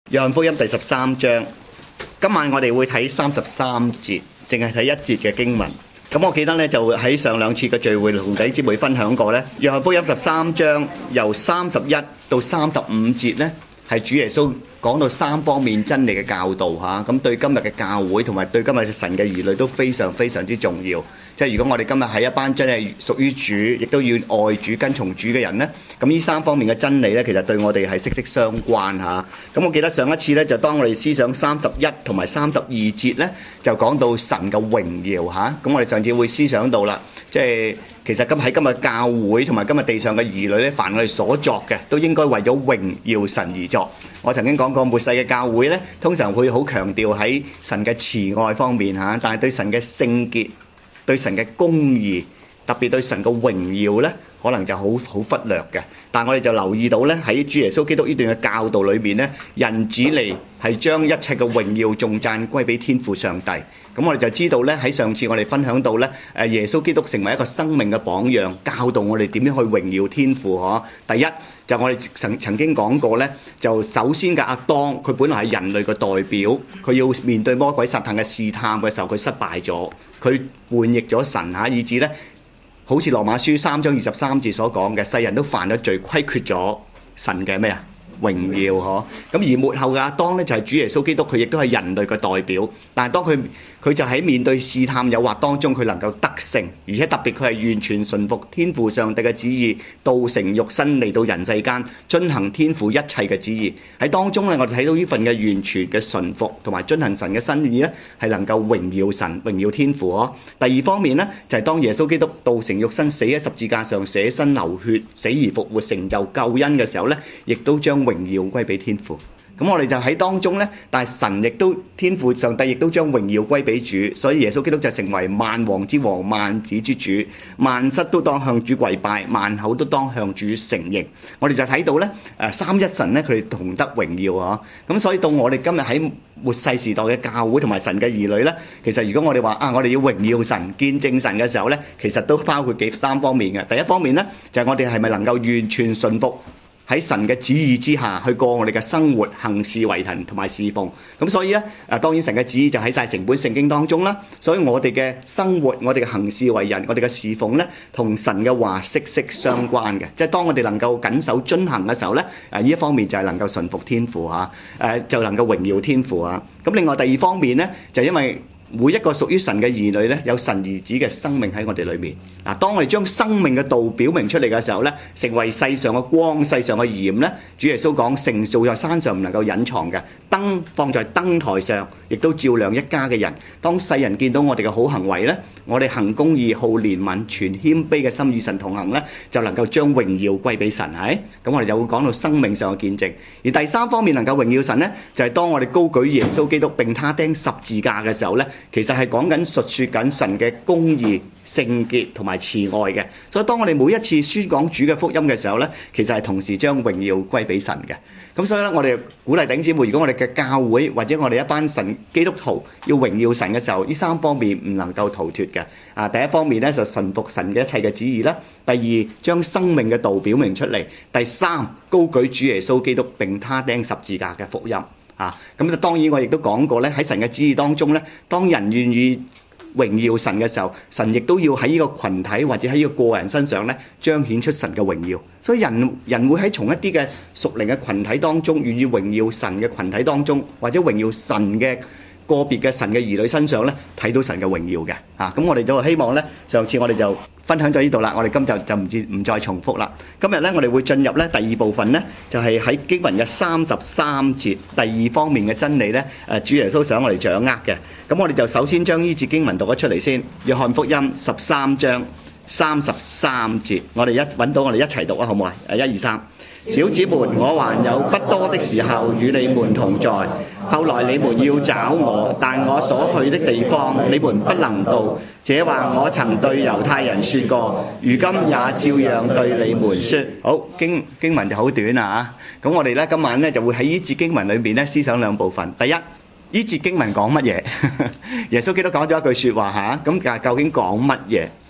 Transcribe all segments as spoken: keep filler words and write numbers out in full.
約翰福音第十三章，今晚我哋會睇三十三節，淨係睇一節嘅經文。咁我記得咧就喺上兩次嘅聚會同弟兄姊妹分享過咧，約翰福音十三章由三十一到三十五節咧，係主耶穌講到三方面真理嘅教導嚇。咁對今日嘅教會同埋對今日神嘅兒女都非常非常之重要。即係如果我哋今日係一班真係屬於主，亦都要愛主、跟從主嘅人呢，咁呢三方面嘅真理呢，其實對我哋係息息相關嚇。咁我記得上一次呢，就當我哋思想三十一同埋三十二節呢，就講到神嘅榮耀嚇。咁我哋上次會思想到啦，即係其實今喺今日教會同埋今日地上嘅兒女呢，凡我哋所作嘅，都應該為咗榮耀神而作。我曾經講過末世嘅教會呢，通常會好強調喺神嘅慈愛方面嚇，但係對神嘅聖潔、對神嘅公義，特別對神嘅榮耀呢，可能就好好忽略嘅。但係我哋就留意到呢，喺主耶穌基督呢段嘅教導裏面呢，人子嚟係將一切嘅榮耀頌讚歸俾天父上帝。咁我哋就知道呢，喺上次我哋分享到呢，誒耶穌基督成為一個生命嘅榜樣，教導我哋點樣去榮耀天父嗬。第一就我哋曾曾經講過呢，就首先嘅亞當，佢本來係人類嘅代表，佢要面對魔鬼撒旦嘅試探嘅時候，佢失敗咗，佢叛逆咗神嚇，以致呢，好似羅馬書三章二十三節所講嘅，世人都犯咗罪，虧缺咗神嘅咩啊？榮耀嗬。咁而末後嘅亞當咧，就係主耶穌基督，佢亦都係人類嘅代表。但係當佢佢就喺面對試探誘惑當中，佢能夠得勝，而且特別佢係完全順服天父上帝嘅旨意，道成肉身嚟到人世間，遵行天父一切嘅旨意。喺當中咧，我哋睇到呢份嘅完全嘅順服同埋遵行神嘅心意咧，係能夠榮耀神、榮耀天父嗬。第二方面咧，就係當耶穌基督道成肉身，死喺十字架上，捨身流血，死而復活，成就救恩嘅時候咧，亦都將榮耀歸俾天父。咁我哋就喺當中呢，但係神亦都天父上帝亦都將榮耀歸俾主，所以耶穌基督就成為萬王之王、萬子之主，萬膝都當向主跪拜，萬口都當向主承認。我哋就睇到呢，誒三一神呢，佢哋同得榮耀嗬。咁所以到我哋今日喺末世時代嘅教會同埋神嘅兒女呢，其實如果我哋話啊，我哋要榮耀神、見證神嘅時候呢，其實都包括幾三方面嘅。第一方面呢，就係我哋係咪能夠完全順服喺神嘅旨意之下去過我哋嘅生活、行事為人同埋侍奉。咁所以咧，誒當然神嘅旨意就喺晒成本聖經當中啦。所以我哋嘅生活、我哋嘅行事為人、我哋嘅侍奉咧，同神嘅話息息相關嘅。即係當我哋能夠謹守遵行嘅時候咧，誒呢一方面就係能夠順服天父嚇，誒就能夠榮耀天父嚇。咁另外第二方面咧，就因為每一個屬於神嘅兒女咧，有神兒子嘅生命喺我哋裏面。嗱，當我哋將生命嘅道表明出嚟嘅時候咧，成為世上嘅光、世上嘅鹽咧。主耶穌講，繩造在山上唔能夠隱藏嘅，燈放在燈台上，亦都照亮一家嘅人。當世人見到我哋嘅好行為咧，我哋行公義、好憐憫、全謙卑嘅心與神同行咧，就能夠將榮耀歸俾神，係。咁我哋就會講到生命上嘅見證。而第三方面能夠榮耀神咧，就係當我哋高舉耶穌基督並他釘十字架嘅時候咧，其實係講緊述説緊神嘅公義、聖潔同埋慈愛嘅。所以當我哋每一次宣講主嘅福音嘅時候咧，其實係同時將榮耀歸俾神嘅。咁所以咧，我哋鼓勵弟兄姊妹，如果我哋嘅教會或者我哋一班神基督徒要榮耀神嘅時候，呢三方面唔能夠逃脫嘅。啊，第一方面咧就順服神嘅一切嘅旨意啦；第二，將生命嘅道表明出嚟；第三，高舉主耶穌基督並他釘十字架嘅福音。啊，咁就當然我亦都講過咧，喺神嘅旨意當中咧，當人願意榮耀神嘅時候，神亦都要喺呢個羣體或者喺呢個個人身上咧，彰顯出神嘅榮耀。所以人人會喺從一啲嘅屬靈嘅羣體當中，願意榮耀神嘅羣體當中，或者榮耀神嘅個別嘅神嘅兒女身上咧，睇到神嘅榮耀嘅。啊，咁我哋就希望咧，上次我哋就分享咗呢度啦，我哋今就就唔知唔再重複啦。今日咧，我哋會進入咧第二部分咧，就係喺經文嘅三十三節第二方面嘅真理咧。誒，主耶穌想我哋掌握嘅。咁我哋就首先將呢節經文讀咗出嚟先。約翰福音十三章三十三節，我哋一揾到我哋一齊讀啊，好唔好啊？誒，一二三。小子們，我還有不多的時候與你們同在。後來你們要找我，但我所去的地方你們不能到。這話我曾對猶太人說過，如今也照樣對你們說。好，經經文就好短啊。咁我哋咧今晚咧就會喺呢節經文裏面咧思想兩部分。第一，呢節經文講乜嘢？耶穌基督講咗一句説話嚇，咁究竟講乜嘢？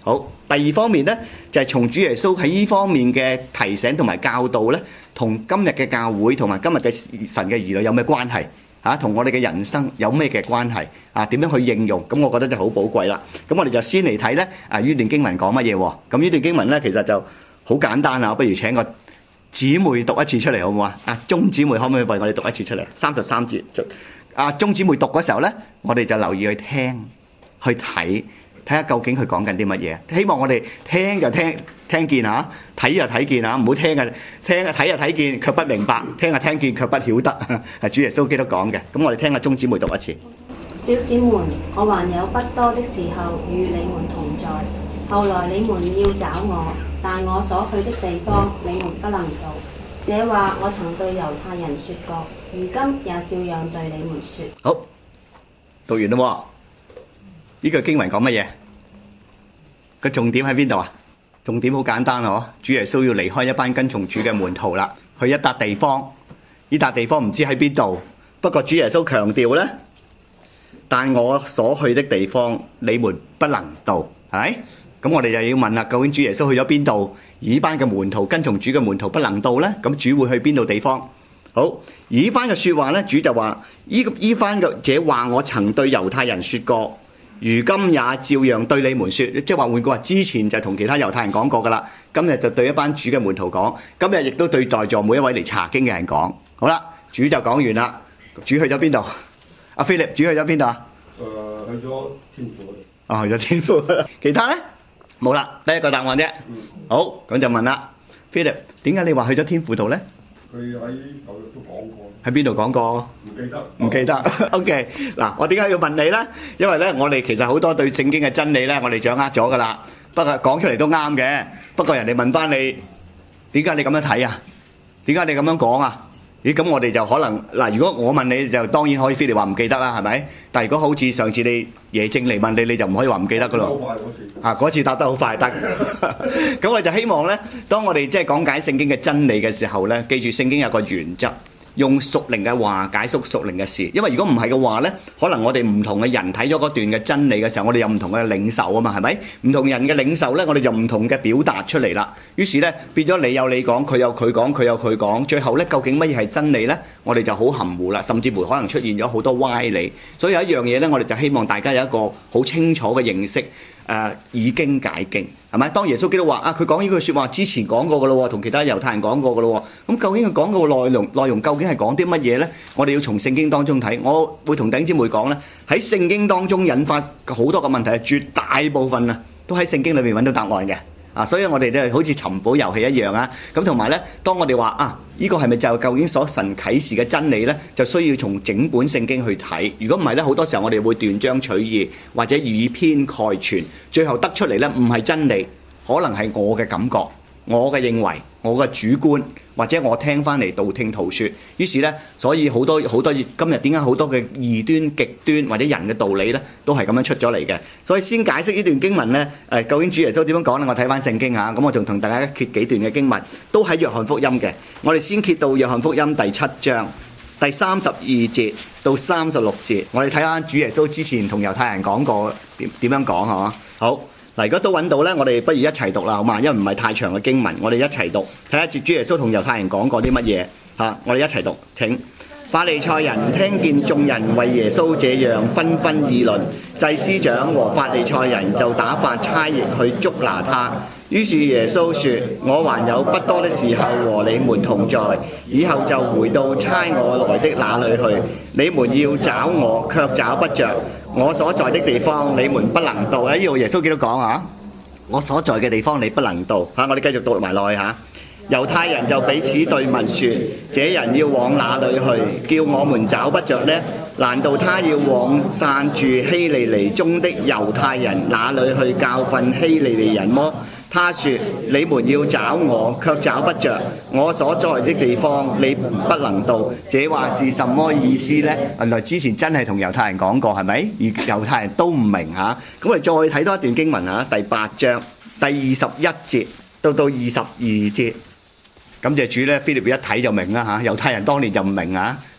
好，第二方面咧就係從主耶穌喺呢方面嘅提醒同埋教導咧，同今日嘅教會同埋今日嘅神嘅兒女有咩關係？嚇，同我哋嘅人生有咩嘅關係？啊，點樣去應用？咁我覺得就好寶貴啦。咁我哋就先嚟睇咧，啊呢段經文講乜嘢喎？咁呢段經文咧其實就好簡單啊，不如請個姊妹讀一次出嚟好唔好啊？啊，鐘姊妹可唔可以為我哋讀一次出嚟？三十三節，啊鐘姊妹讀嗰時候咧，我哋就留意去聽、去睇。睇下究竟佢講緊啲乜嘢？希望我哋聽就聽聽見嚇，睇就睇見嚇，唔好聽嘅聽啊睇就睇見，卻不明白；聽就聽見，卻不曉得。係主耶穌基督講嘅。咁我哋聽下鐘姊妹讀一次。 小子們，我還有不多的時候與你們同在。後來你們要找我，但我所去的地方你們不能到。這話我曾對猶太人說過，如今也照樣對你們說。 好，讀完啦喎。呢句經文講乜嘢？個重點喺邊度啊？重點好簡單咯，主耶穌要離開一班跟從主嘅門徒啦，去一笪地方。呢笪地方唔知喺邊度，不過主耶穌強調咧，但我所去的地方你們不能到，係咪？咁我哋就要問啦，究竟主耶穌去咗邊度？而呢班嘅門徒跟從主嘅門徒不能到咧，咁主會去邊度地方？好，而呢番嘅説話咧，主就話：呢呢番嘅這話我曾對猶太人説過。如今也照樣對你們説，即係話換句話，之前就同其他猶太人講過噶啦，今日就對一班主嘅門徒講，今日亦都對在座每一位嚟查經嘅人講。好啦，主就講完啦。主去咗邊度？阿菲力，主去咗邊度啊？ 誒、呃，去咗天父。 啊、哦，去咗天父。其他咧冇啦，第一個答案啫。 嗯、 好，咁就問啦，菲力，點解你話去咗天父度咧？ 佢喺舊約都講過。 喺邊度講過？ 唔記得。 唔記得。OK，嗱，我點解要問你咧？因為咧，我哋其實好多對聖經嘅真理咧，我哋掌握咗噶啦。不過講出嚟都啱嘅。不過人哋問翻你，點解你咁樣睇啊？點解你咁樣講啊？咦，咁我哋就可能嗱，如果我問你就當然可以飛你話唔記得啦，係咪？但係如果好似上次你耶正嚟問你，你就唔可以話唔記得噶咯。 好快嗰次。 啊，嗰次答得好快得。咁我就希望咧，當我哋即係講解聖經嘅真理嘅時候咧，記住聖經有個原則。用屬靈嘅話解釋屬靈嘅事，因為如果唔係嘅話呢，可能我哋唔同嘅人睇咗嗰段嘅真理嘅時候，我哋有唔同嘅領受啊嘛，係咪？唔同人嘅領受呢，我哋就唔同嘅表達出嚟啦。於是呢，變咗你有你講，佢有佢講，佢有佢講，最後呢，究竟乜嘢係真理呢？我哋就好含糊啦，甚至乎可能出現咗好多歪理。所以有一樣嘢呢，我哋就希望大家有一個好清楚嘅認識。誒、呃、以經解經係咪？當耶穌基督話啊，佢講呢句説話之前講過嘅咯喎，同其他猶太人講過嘅咯喎。咁究竟佢講嘅內容內容究竟係講啲乜嘢呢？我哋要從聖經當中睇。我會同弟兄姊妹講呢，喺聖經當中引發好多個問題，係絕大部分啊都喺聖經裏面揾到答案嘅。啊，所以我哋就好似尋寶遊戲一樣啊！咁同埋呢，當我哋話啊，呢個係咪就究竟所神啟示嘅真理呢？就需要從整本聖經去睇。如果唔係呢，好多時候我哋會斷章取義或者以偏概全，最後得出嚟呢，唔係真理，可能係我嘅感覺、我嘅認為、我嘅主觀，或者我聽翻嚟道聽途說。於是呢，所以好多好多今日點解好多嘅異端、極端或者人嘅道理呢，都係咁樣出咗嚟嘅。所以先解釋呢段經文呢，誒究竟主耶穌點樣講呢？我睇翻聖經嚇，咁我仲同大家揭幾段嘅經文，都喺約翰福音嘅。我哋先揭到約翰福音第七章第三十二節到三十六節，我哋睇下主耶穌之前同猶太人講過點點樣講係嘛？好。嗱，如果都揾到咧，我哋不如一齊讀啦，好嘛？因為唔係太長嘅經文，我哋一齊讀，睇下主耶穌同猶太人講過啲乜嘢嚇。我哋一齊讀，請。法利賽人聽見眾人為耶穌這樣紛紛議論，祭司長和法利賽人就打發差役去捉拿他。於是耶穌說：我還有不多的時候和你們同在，以後就回到差我來的那裡去。你們要找我，卻找不着。我所在的地方，你們不能到。呢度耶穌基督講啊，我所在嘅地方你不能到。嚇，我哋繼續讀埋落去嚇。猶太人就彼此對問說：這人要往哪裡去？叫我們找不着呢？難道他要往散住希利尼中的猶太人那裡去教訓希利尼人麼？他說：你們要找我，卻找不着。我所在的地方，你不能到。這話是什麼意思呢？原來之前真係同猶太人講過，係咪？而猶太人都唔明嚇。咁我哋再睇多一段經文嚇，第八章第二十一節到到二十二節。感謝主咧，腓立比一睇就明啦嚇。猶太人當年就唔明啊，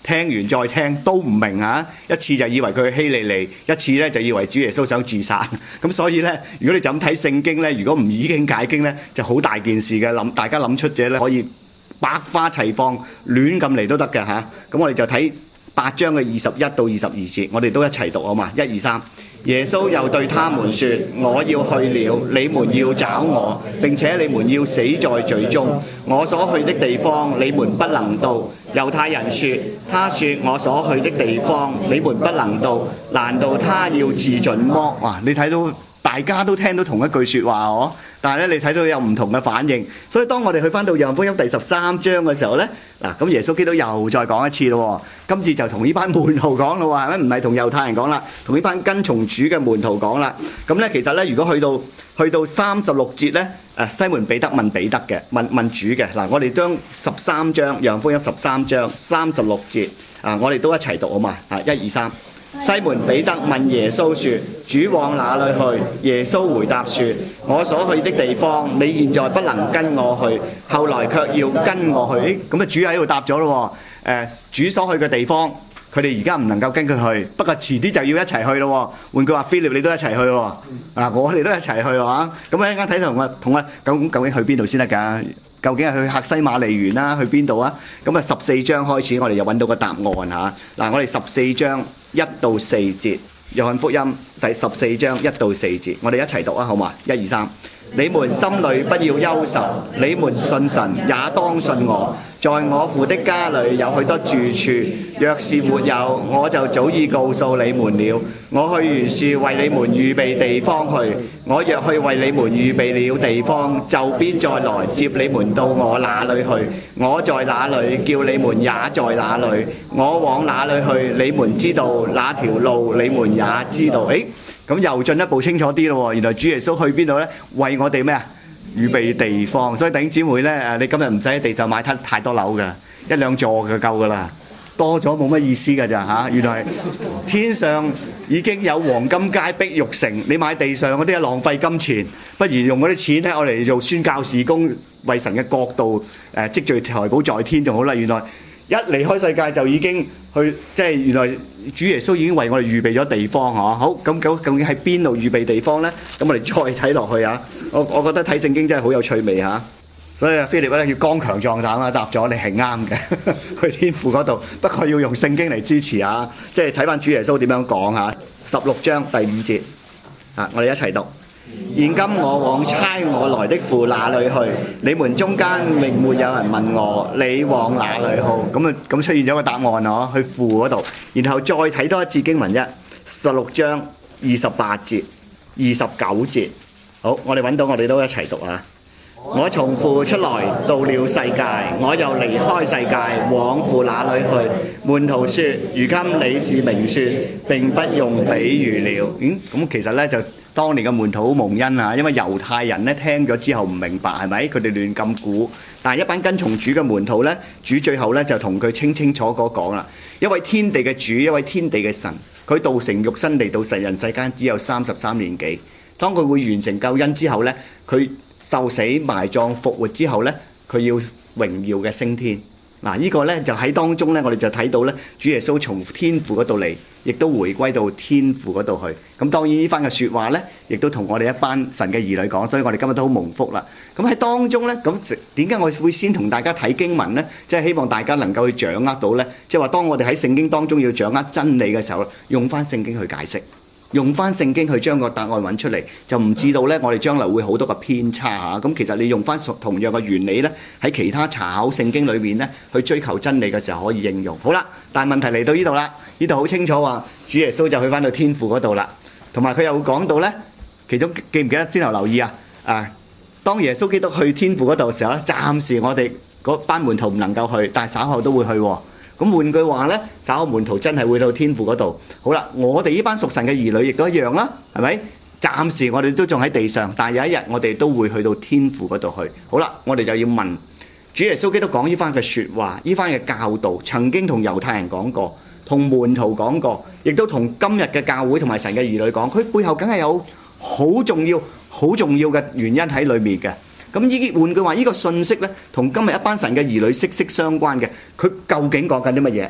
聽完再聽都唔明啊！一次就以為佢係希利尼，一次咧就以為主耶穌想自殺。咁所以咧，如果你就咁睇聖經咧，如果唔以經解經咧，就好大件事嘅。諗大家諗出嘅咧，可以百花齊放，亂咁嚟都得嘅嚇。咁我哋就睇八章嘅二十一到二十二節，我哋都一齊讀好嘛？一二三。耶穌又對他們說：我要去了，你們要找我，並且你們要死在罪中。我所去的地方，你們不能到。猶太人說：他說我所去的地方，你們不能到，難道他要自盡麼？哇！你睇到大家都聽到同一句説話哦，但係咧你睇到有唔同嘅反應。所以當我哋去翻到約翰福音第十三章嘅時候咧，嗱咁耶穌基督又再講一次咯。今次就同呢班門徒講咯，係咪？唔係同猶太人講啦，同呢班跟從主嘅門徒講啦。咁咧其實咧，如果去到去到三十六節咧，誒西門彼得問彼得嘅，問問主嘅。嗱，我哋將十三章約翰福音十三章三十六節啊，我哋都一齊讀好嘛？啊，一二三。西門彼得問耶穌說：主往哪裏去？耶穌回答說：我所去的地方，你現在不能跟我去，後來卻要跟我去。咁啊，主喺度答咗咯。誒，主所去嘅地方，佢哋而家唔能夠跟佢去，不過遲啲就要一齊去咯。換句話，菲臘你都一齊去咯。啊，我哋都一齊去嚇。咁啊，一陣間睇同我同我究竟究竟去邊度先得㗎？究竟係去客西馬尼園啦，去邊度啊？咁啊，十四章開始，我哋又揾到個答案嚇。嗱，我哋十四章一到四節，約翰福音第十四章一到四節，我哋一齊讀啊，好嘛？一二三。你們心裏不要憂愁，你們信神也當信我。在我父的家裏有許多住處，若是沒有，我就早已告訴你們了。我去原是為你們預備地方去。我若去為你們預備了地方，就必再來接你們到我那裏去。我在哪裏，叫你們也在哪裏。我往哪裏去，你們知道，那條路你們也知道。誒，咁又進一步清楚啲咯喎，原來主耶穌去邊度呢？為我哋咩啊？預備地方，所以弟兄姊妹咧，誒，你今日唔使喺地上買太太多樓嘅，一兩座就夠噶啦，多咗冇乜意思㗎咋嚇。原來天上已經有黃金街、碧玉城，你買地上嗰啲係浪費金錢，不如用嗰啲錢咧，我嚟做宣教事工，為神嘅國度誒積聚財寶在天仲好啦。原來一離開世界就已經去，即係原來主耶穌已經為我哋預備咗地方嚇。好，咁究究竟喺邊度預備地方咧？咁我哋再睇落去啊！我我覺得睇聖經真係好有趣味嚇。所以啊，菲臘咧要剛強壯膽啊，答咗你係啱嘅，去天父嗰度。不過要用聖經嚟支持啊，即係睇翻主耶穌點樣講嚇。十六章第五節啊，我哋一齊讀。現今我往差我來的父那裏去，你們中間並沒有人問我，你往哪裏好？咁啊，咁出現咗個答案嗬，去父嗰度。然後再睇多一節經文啫，十六章二十八節、二十九節。好，我哋揾到，我哋都一齊讀啊！我從父出來，到了世界，我又離開世界，往父那裏去。門徒說：如今你是明說，並不用比喻了。嗯，咁其實咧就當年嘅門徒好蒙恩啊，因為猶太人咧聽咗之後唔明白，係咪？佢哋亂咁估。但係一班跟從主嘅門徒咧，主最後咧就同佢清清楚楚講啦：一位天地嘅主，一位天地嘅神，佢道成肉身嚟到世人世間，只有三十三年幾。當佢會完成救恩之後咧，佢受死埋葬復活之後咧，佢要榮耀嘅升天。嗱，呢個咧就喺當中咧，我哋就睇到咧，主耶穌從天父嗰度嚟，亦都回歸到天父嗰度去。咁當然呢番嘅説話咧，亦都同我哋一班神嘅兒女講，所以我哋今日都好蒙福啦。咁喺當中咧，咁點解我會先同大家睇經文咧？即係希望大家能夠去掌握到咧，即係話當我哋喺聖經當中要掌握真理嘅時候，用翻聖經去解釋。用翻聖經去將個答案揾出嚟，就唔知道咧，我哋將來會好多個偏差嚇。咁其實你用翻同樣嘅原理咧，喺其他查考聖經裏面咧，去追求真理嘅時候可以應用。好啦，但係問題嚟到呢度啦，呢度好清楚話，主耶穌就去翻到天父嗰度啦。同埋佢又講到咧，其中記唔記得先頭留意啊？啊，當耶穌基督去天父嗰度嘅時候咧，暫時我哋嗰班門徒唔能夠去，但係稍後都會去喎。咁換句話咧，稍後門徒真係會到天父嗰度。好啦，我哋呢班屬神嘅兒女亦都一樣啦，係咪？暫時我哋都仲喺地上，但係有一日我哋都會去到天父嗰度去。好啦，我哋就要問主耶穌基督講呢番嘅説話，呢番嘅教導，曾經同猶太人講過，同門徒講過，亦都同今日嘅教會同埋神嘅兒女講。佢背後梗係有好重要、好重要嘅原因喺裏面嘅。咁呢啲換句話，呢個信息咧，同今日一班神嘅兒女息息相關嘅。佢究竟講緊啲乜嘢？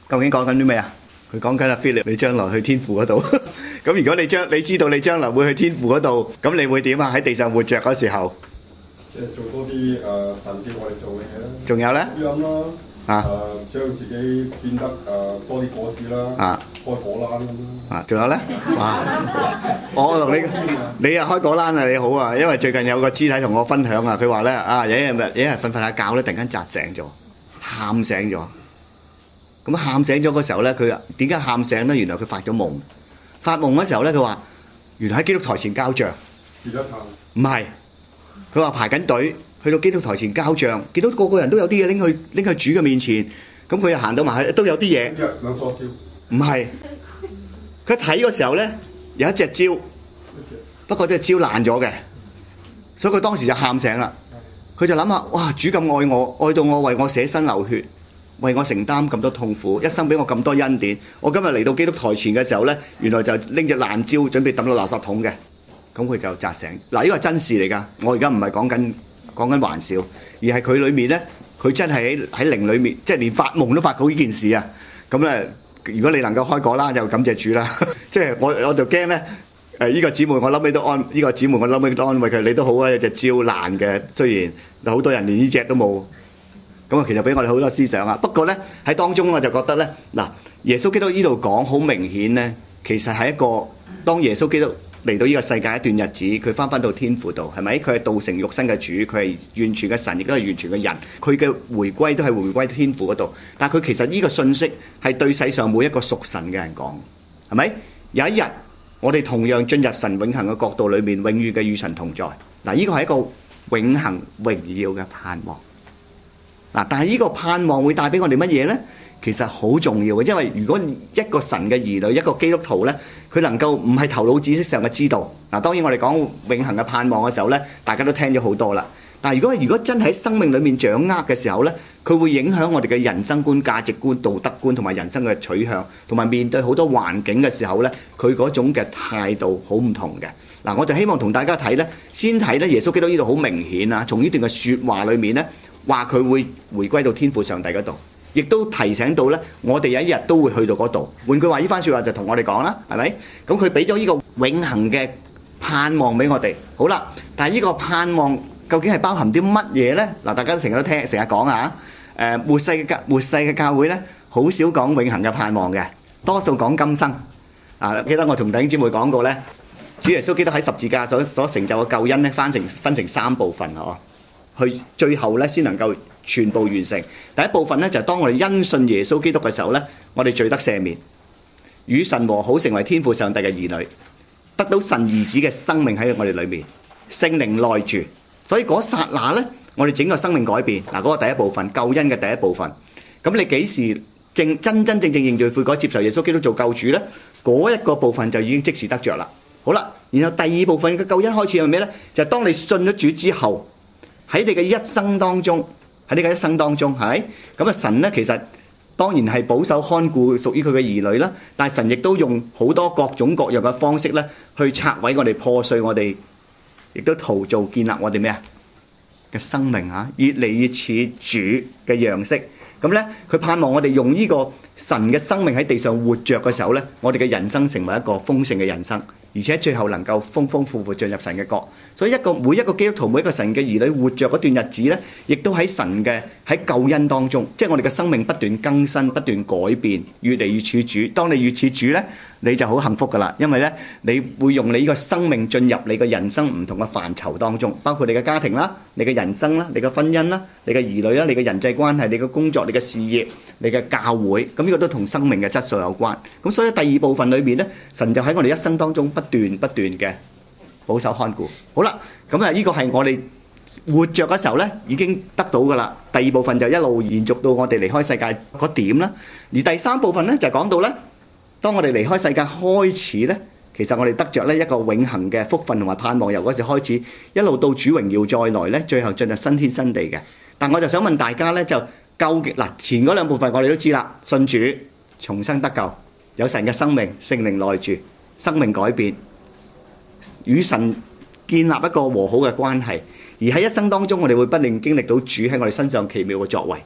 究竟講緊啲咩啊？佢講緊阿 Philip，你將來去天父嗰度。咁如果你將你知道你將來會去天父嗰度，咁你會點啊？喺地上活着嗰時候， 即係做多啲誒神叫我哋做嘅嘢啦。 仲有咧？ 福音啦， 啊誒將自己變得誒多啲果子啦， 啊開果欄咁啦。 啊，仲有咧？哇！我同你你又開果欄啊！你好啊，因為最近有個肢體同我分享啊，佢話咧啊，有一日有一日瞓瞓下覺咧，突然間扎醒咗，喊醒咗。咁喊醒咗嗰時候咧，佢點解喊醒咧？原來佢發咗夢。發夢嗰時候咧，佢話原來喺基督台前交帳。 跌咗一啖。 唔係，佢話排緊隊去到基督台前交帳，見到個個人都有啲嘢拎去拎去主嘅面前，咁佢又行到埋去，都有啲嘢。 一日兩梳蕉。 唔係，佢睇嗰時候咧有一隻蕉，不過隻蕉爛咗嘅，所以佢當時就喊醒啦。佢就諗下，哇！主咁愛我，愛到我為我捨身流血。為我承擔咁多痛苦，一生俾我咁多恩典。我今日嚟到基督台前嘅時候呢，原來就拎隻爛蕉準備抌到垃圾桶嘅，咁佢就扎醒。嗱，呢個係真事嚟㗎。我而家唔係講緊講緊玩笑，而係佢裏面呢，佢真係喺喺靈裏面，即係連發夢都發到呢件事啊。咁咧，如果你能夠開果啦，就感謝主啦。即係我我就驚呢，誒呢個姊妹我諗你都安，呢個姊妹我諗你都安慰佢，你都好啊，有隻蕉爛嘅，雖然好多人連呢隻都冇。咁啊，其實俾我哋好多思想啊。不過咧，喺當中我就覺得咧，嗱，耶穌基督呢度講好明顯咧，其實係一個當耶穌基督嚟到呢個世界一段日子，佢翻翻到天父度，係咪？佢係道成肉身嘅主，佢係完全嘅神，亦都係完全嘅人。佢嘅回歸都係回歸天父嗰度。但係佢其實呢個信息係對世上每一個屬神嘅人講，係咪？有一日我哋同樣進入神永恆嘅國度裏面，永遠嘅與神同在。嗱，呢個係一個永恆榮耀嘅盼望。嗱，但係呢個盼望會帶俾我哋乜嘢呢？其實好重要嘅，因為如果一個神嘅兒女，一個基督徒呢，佢能夠唔係頭腦知識上嘅知道。嗱，當然我哋講永恆嘅盼望嘅時候呢，大家都聽咗好多啦。但係如果如果真係喺生命裏面掌握嘅時候呢，佢會影響我哋嘅人生觀、價值觀、道德觀同埋人生嘅取向，同埋面對好多環境嘅時候呢，佢嗰種嘅態度好唔同嘅。嗱，我就希望同大家睇呢，先睇呢耶穌基督呢度好明顯啊，從呢段嘅説話裏面呢，話佢會回歸到天父上帝嗰度，亦都提醒到咧，我哋有一日都會去到嗰度。換句話，呢番説話就同我哋講啦，係咪？咁佢俾咗呢個永恆嘅盼望俾我哋。好啦，但係呢個盼望究竟係包含啲乜嘢咧？嗱，大家成日都聽，成日講啊，誒末世嘅教末世嘅教會咧，好少講永恆嘅盼望嘅，多數講今生。啊，記得我同弟兄姊妹講過咧，主耶穌基督喺十字架所所成就嘅救恩咧，分成分成三部分啊。去最後咧先能夠全部完成。第一部分咧就係當我哋因信耶穌基督嘅時候咧，我哋罪得赦免，與神和好，成為天父上帝嘅兒女，得到神兒子嘅生命喺我哋裏面，聖靈內住。所以嗰剎那咧，我哋整個生命改變。嗱，嗰個第一部分，救恩嘅第一部分。咁你幾時正真真正正認罪悔改，接受耶穌基督做救主咧？嗰一個部分就已經即時得着啦。好啦，然後第二部分嘅救恩開始係咩咧？就係當你信咗主之後。喺你嘅一生當中，喺你嘅一生當中，係咪？咁啊，神咧其實當然係保守看顧屬於佢嘅兒女啦。但係神亦都用好多各種各樣嘅方式咧，去拆毀我哋、破碎我哋，亦都陶造建立我哋咩啊嘅生命嚇，越嚟越似主嘅樣式。咁咧，佢盼望我哋用呢個神嘅生命喺地上活着嘅時候咧，我哋嘅人生成為一個豐盛嘅人生。而且最後能夠豐豐富富進入神嘅國，所以一個每一個基督徒每一個神嘅兒女活着嗰段日子咧，亦都喺神嘅喺救恩當中，即係我哋嘅生命不斷更新、不斷改變，越嚟越似主。當你越似主咧，你就好幸福噶啦，因為咧你會用你呢個生命進入你嘅人生唔同嘅範疇當中，包括你嘅家庭啦、你嘅人生啦、你嘅婚姻啦、你嘅兒女啦、你嘅人際關係、你嘅工作、你嘅事業、你嘅教會，咁呢個都同生命嘅質素有關。咁所以第二部分裏面咧，神就喺我哋一生當中不斷不斷嘅保守看顧。好啦，咁啊呢個係我哋活着嘅時候咧已經得到噶啦。第二部分就一路延續到我哋離開世界嗰點啦。而第三部分咧就講到咧，當我哋離開世界開始咧，其實我哋得着咧一個永恆嘅福分同埋盼望，由嗰時開始一路到主榮耀再來咧，最後進入新天新地嘅。但我就想問大家咧，就究竟嗱前嗰兩部分我哋都知啦，信主重生得救，有神嘅生命，聖靈內住，生命改變，與神建立一個和好嘅關係。而喺一生當中，我哋會不斷經歷到主喺我哋身上奇妙嘅作為。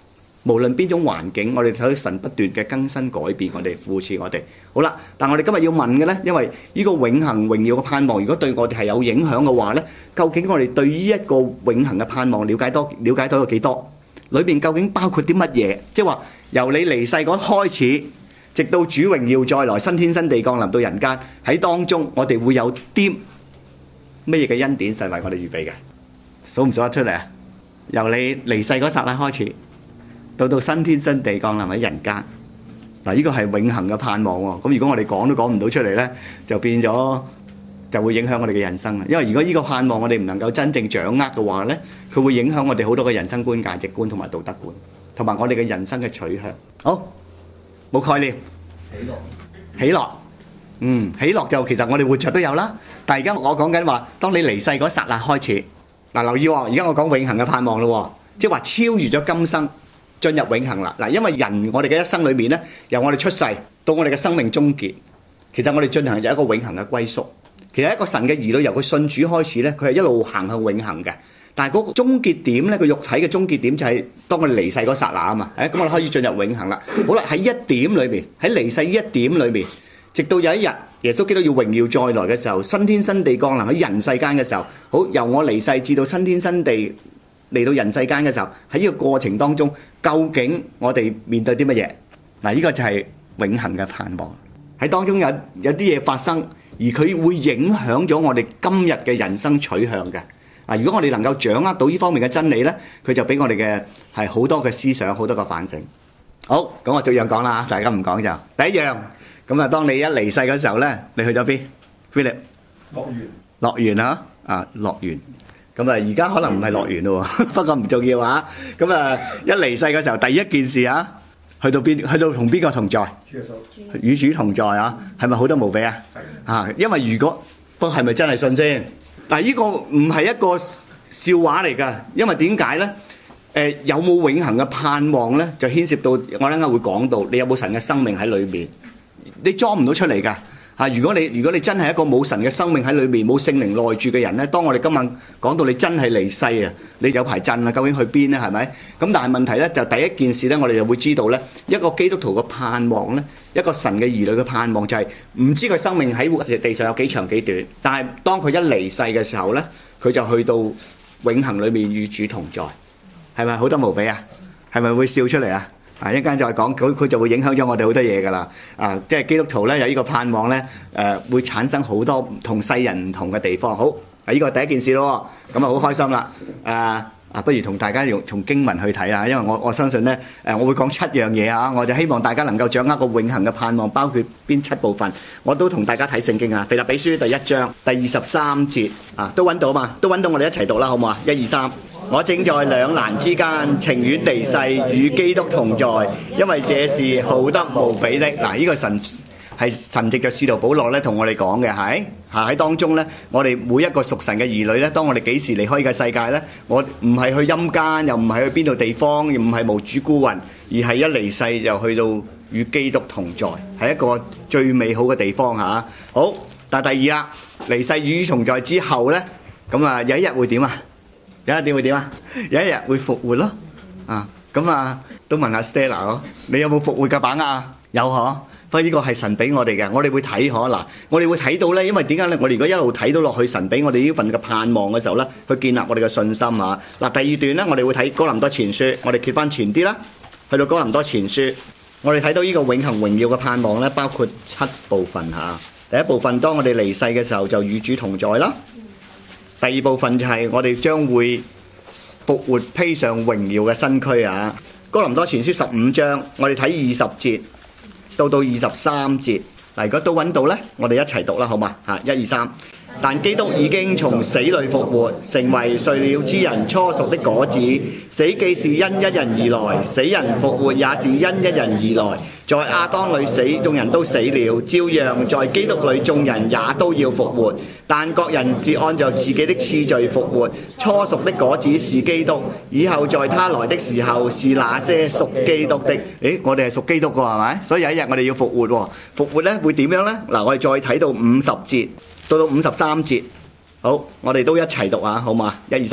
無論邊種環境，我哋睇到神不斷嘅更新改變我哋，扶持我哋。好啦，但我哋今日要問嘅呢，因為呢個永恆榮耀嘅盼望，如果對我哋係有影響嘅話呢，究竟我哋對呢一個永恆嘅盼望了解多了解到有幾多？裏邊究竟包括啲乜嘢？即係話由你離世嗰開始，直到主榮耀再來，新天新地降臨到人間，喺當中我哋會有啲乜嘢嘅恩典，神為我哋預備嘅？數唔數得出嚟啊？由你離世嗰剎那開始，到到新天新地降臨喺人間，嗱，呢個係永恆嘅盼望喎。咁如果我哋講都講唔到出嚟呢，就變咗就會影響我哋嘅人生啦。因為如果呢個盼望我哋唔能夠真正掌握嘅話呢，佢會影響我哋好多嘅人生觀、價值觀同埋道德觀，同埋我哋嘅人生嘅取向。好，冇概念。喜樂，喜樂，嗯，喜樂就其實我哋活着都有啦。但係而家我講緊話，當你離世嗰剎那開始，嗱，留意喎，而家我講永恆嘅盼望咯，即係話超越咗今生，進入永恆啦。嗱，因為人我哋嘅一生裏面咧，由我哋出世到我哋嘅生命終結，其實我哋進行有一個永恆嘅歸宿。其實一個神嘅兒女由佢信主開始咧，佢係一路行向永恆嘅。但係嗰個終結點咧，個肉體嘅終結點就係當我哋離世嗰剎那啊嘛。誒，咁我哋開始進入永恆啦。好啦，喺一點裏面，喺離世呢一點裏面，直到有一日耶穌基督要榮耀再來嘅時候，新天新地降臨喺人世間嘅時候，好，由我離世至到新天新地嚟到人世間嘅時候，喺呢個過程當中，究竟我哋面對啲乜嘢？嗱，呢個就係永恆嘅盼望。喺當中有有啲嘢發生，而佢會影響咗我哋今日嘅人生取向嘅。啊，如果我哋能夠掌握到呢方面嘅真理呢，佢就俾我哋嘅係好多嘅思想，好多嘅反省。好，咁我逐樣講啦，大家唔講就第一樣。咁啊，當你一離世嗰時候呢，你去咗邊 ？Philip， 樂園， 樂園啊，啊樂園。咁啊，而家可能唔係樂園咯，不過唔重要啊。咁啊，一離世嘅時候，第一件事啊，去到邊？去到同邊個同在？與主同在啊，係咪好多無比啊？啊，因為如果不過係咪真係信先？但係呢個唔係一個笑話嚟㗎，因為點解呢？誒，有冇永恆嘅盼望呢？就牽涉到我啱啱會講到，你有冇神嘅生命喺裏面？你裝唔到出嚟㗎嚇！如果你如果你真係一個冇神嘅生命喺裏面，冇聖靈內住嘅人呢，當我哋今晚講到你真係離世啊，你有排震啊，究竟去邊呢？係咪？咁但係問題呢，就第一件事呢，我哋就會知道呢，一個基督徒嘅盼望呢，一個神嘅兒女嘅盼望就係唔知佢生命喺地上有幾長幾短，但係當佢一離世嘅時候呢，佢就去到永恆裏面與主同在，係咪好多無比啊？係咪會笑出嚟啊？啊！一陣間再講，佢佢就會影響咗我哋好多嘢㗎啦。啊，即係基督徒咧有呢個盼望咧，誒會產生好多同世人唔同嘅地方。好，啊呢個係第一件事咯。咁啊好開心啦。誒啊，不如同大家用從經文去睇啦，因為我我相信咧，誒我會講七樣嘢啊。我就希望大家能夠掌握個永恆嘅盼望，包括邊七部分，我都同大家睇聖經啊。腓立比書第一章第二十三節啊，都揾到嘛？都揾到，我哋一齊讀啦，好唔好啊？一二三。我正在兩難之間，情願離世與基督同在，因為這是好得無比的。嗱，呢個神係神藉着使徒保羅咧同我哋講嘅，係嚇喺當中咧，我哋每一個屬神嘅兒女咧，當我哋幾時離開呢個世界咧，我唔係去陰間，又唔係去邊度地方，又唔係無主孤魂，而係一離世就去到與基督同在，係一個最美好嘅地方嚇。好，但係第二啦，離世與主同在之後咧，咁啊有一日會點啊？有一日會點啊？有一日會復活咯，啊咁啊都問下 Stella 咯，你有冇復活嘅把握啊？有嗬，不過呢個係神俾我哋嘅，我哋會睇嗬嗱，我哋會睇到咧，因為點解咧？我哋如果一路睇到落去，神俾我哋呢份嘅盼望嘅時候咧，去建立我哋嘅信心嚇。嗱、啊，第二段咧，我哋會睇哥林多前書，我哋揭翻前啲啦，去到哥林多前書，我哋睇到呢個永恆榮耀嘅盼望咧，包括七部分嚇、啊。第一部分，當我哋離世嘅時候就與主同在啦。第二部分就係我哋將會復活披上榮耀嘅身軀啊！哥林多前書十五章，我哋睇二十節到到二十三節。嗱，如果都揾到呢，我哋一齊讀啦，好嘛？嚇，一二三。但基督已經從死裏復活，成為睡了之人初熟的果子。死既是因一人而來，死人復活也是因一人而來。在亞當裏死，眾人都死了，照樣在基督裏眾人也都要復活。但各人是按照自己的次序復活。初熟的果子是基督，以後在他來的時候是那些屬基督的。誒，我哋係屬基督嘅係咪？所以有一日我哋要復活喎。復活咧會點樣呢？嗱，我哋再睇到五十節。到到五十三節，好，我哋都一齊讀啊，好嘛？一二三，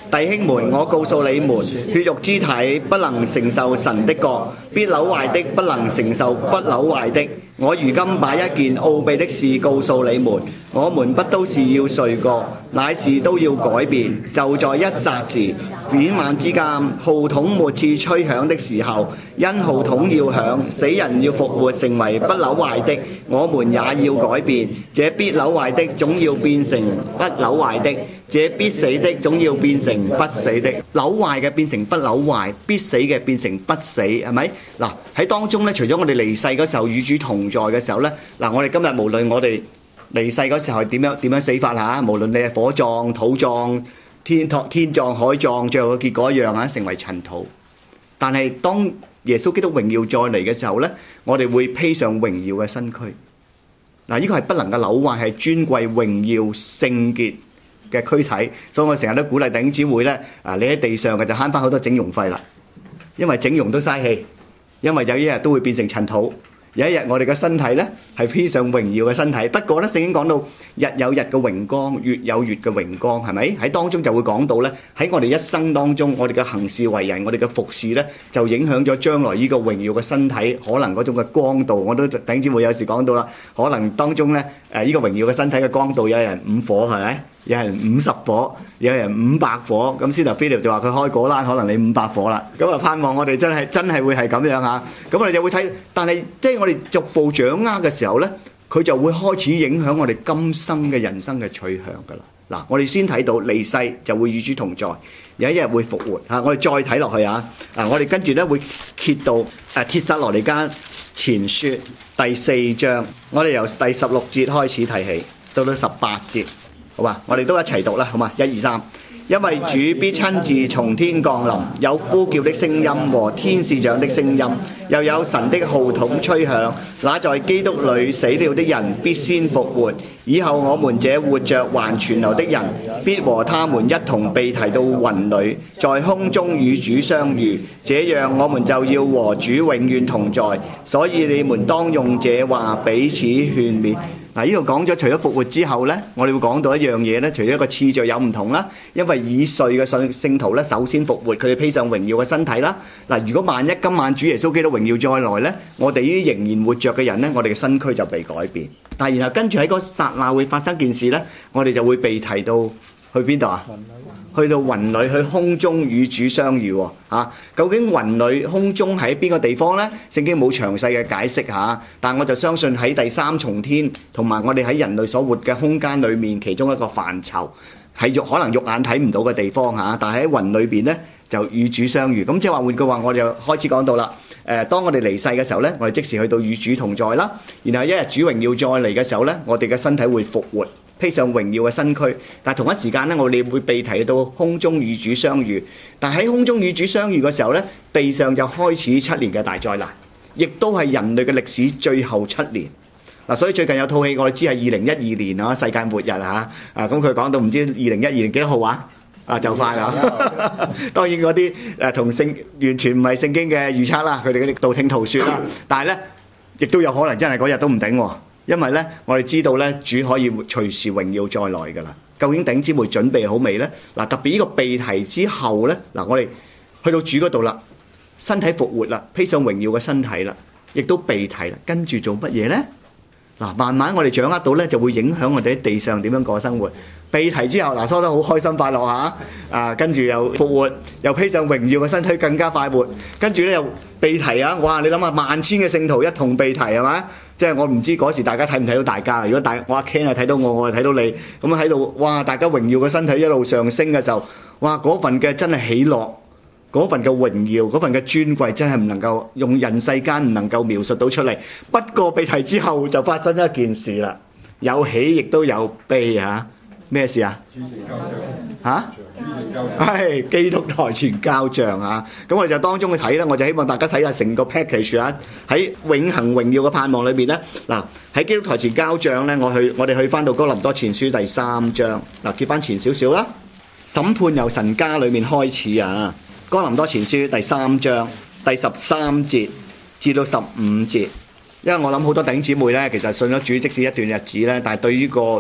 弟兄們，我告訴你們，血肉之體不能承受神的國，必朽壞的不能承受不朽壞的。我如今把一件奧秘的事告訴你們，我們不都是要睡覺，乃是都要改變。就在一霎時，轉眼之間，號筒末次吹響的時候，因號筒要響，死人要復活成為不朽壞的，我們也要改變。這必朽壞的總要變成不朽壞的，這必死的總要變成不死的。朽壞嘅變成不朽壞，必死嘅變成不死，係咪？嗱，喺當中咧，除咗我哋離世嗰時候與主同在嘅時候咧，嗱，我哋今日無論我哋離世嗰時候係點樣點樣死法嚇，無論你係火葬、土葬、天托天葬、海葬，最後嘅結果一樣啊，成為塵土。但係當耶穌基督榮耀再嚟嘅時候咧，我哋會披上榮耀嘅身軀。嗱，呢個係不能夠朽壞，係尊貴、榮耀、聖潔嘅軀體。所以我成日都鼓勵弟兄姊妹咧，啊，你喺地上嘅就慳翻好多整容費啦，因為整容都嘥氣，因為有一日都會變成塵土。有一日我哋嘅身體咧係披上榮耀嘅身體，不過咧聖經講到日有日嘅榮光，月有月嘅榮光，係咪？喺當中就會講到咧，喺我哋一生當中，我哋嘅行事為人，我哋嘅服侍咧，就影響咗將來呢個榮耀嘅身體可能嗰種嘅光度。我都弟兄姊妹有時講到啦，可能當中咧誒呢個榮耀嘅身體嘅光度，有人五火係咪？有人五十火，有人五百火，咁先頭菲利就話佢開果欄，可能你五百火啦。咁啊盼望我哋真係真係會係咁樣嚇。咁我哋就會睇，但係即係我哋逐步掌握嘅時候咧，佢就會開始影響我哋今生嘅人生嘅取向噶啦。嗱，我哋先睇到離世就會與主同在，有一日會復活嚇。我哋再睇落去啊，嗱，我哋跟住咧會揭到誒帖撒羅尼迦前書第四章，我哋由第十六節開始提起，到到十八節。好嘛，我哋都一齊讀啦，好嘛？一二三，因為主必親自從天降臨，有呼叫的聲音和天使長的聲音，又有神的號筒吹響。那在基督裏死了的人必先復活，以後我們這活着還存留的人，必和他們一同被提到雲裏，在空中與主相遇。這樣我們就要和主永遠同在。所以你們當用這話彼此勸勉。嗱，呢度講咗，除咗復活之後咧，我哋會講到一樣嘢咧，除咗一個次序有唔同啦，因為已睡嘅聖聖徒咧，首先復活，佢哋披上榮耀嘅身體啦。嗱，如果萬一今晚主耶穌基督榮耀再來咧，我哋呢啲仍然活着嘅人咧，我哋嘅身軀就被改變。但係然後跟住喺嗰剎那會發生件事咧，我哋就會被提到去邊度啊？去到雲裏，去空中與主相遇喎、啊、究竟雲裏空中喺邊個地方呢？聖經冇詳細嘅解釋嚇，但我就相信喺第三重天同埋我哋喺人類所活嘅空間裏面其中一個範疇，係肉可能肉眼睇唔到嘅地方嚇，但係喺雲裏邊呢就與主相遇。咁即係話換句話，我就開始講到啦。誒，當我哋離世嘅時候呢，我哋即時去到與主同在啦。然後一日主榮耀再嚟嘅時候呢，我哋嘅身體會復活，披上榮耀嘅身軀。但係同一時間呢，我哋會被提到空中與主相遇。但係喺空中與主相遇嘅時候呢，地上就開始七年嘅大災難，亦都係人類嘅歷史最後七年。嗱，所以最近有套戲我哋知係二零一二年啊，世界末日啊，啊咁佢講到唔知二零一二年幾多號啊？啊，就快啦！當然嗰啲誒同聖完全唔係聖經嘅預測啦，佢哋嗰啲道聽途說啦。但係咧，亦都有可能真係嗰日都唔頂喎，因為咧我哋知道咧主可以隨時榮耀再來㗎啦。究竟弟兄姊妹準備好未咧？嗱，特別呢個被提之後咧，嗱我哋去到主嗰度啦，身體復活啦，披上榮耀嘅身體啦，亦都被提啦，跟住做乜嘢咧？嗱，慢慢我哋掌握到咧，就會影響我哋喺地上點樣過生活。被提之後，嗱，收得好開心快樂嚇，啊，跟住又復活，又披上榮耀嘅身體，更加快活。跟住咧又被提啊！哇，你諗下，萬千嘅聖徒一同被提係咪？即係我唔知嗰時大家睇唔睇到大家。如果大我阿 Ken 係睇到我，我係睇到你，咁喺度，哇！大家榮耀嘅身體一路上升嘅時候，哇！嗰份嘅真係喜樂，嗰份嘅榮耀，嗰份嘅尊貴，真係唔能夠用人世間唔能夠描述到出嚟。不過被提之後就發生一件事啦，有喜亦都有悲嚇。咩事啊？嚇？係基督台前交帳啊！咁我哋就當中去睇啦。我就希望大家睇下成個 package 啊。喺永恆榮耀嘅盼望裏邊咧，嗱喺基督台前交帳咧，我去我哋去翻到哥林多前書第三章，嗱揭翻前少少啦。審判由神家裏面開始啊！哥林多前書第三章第十三節至到十五節，因為我諗好多弟兄姊妹咧，其實信咗主即使一段日子咧，但係對於個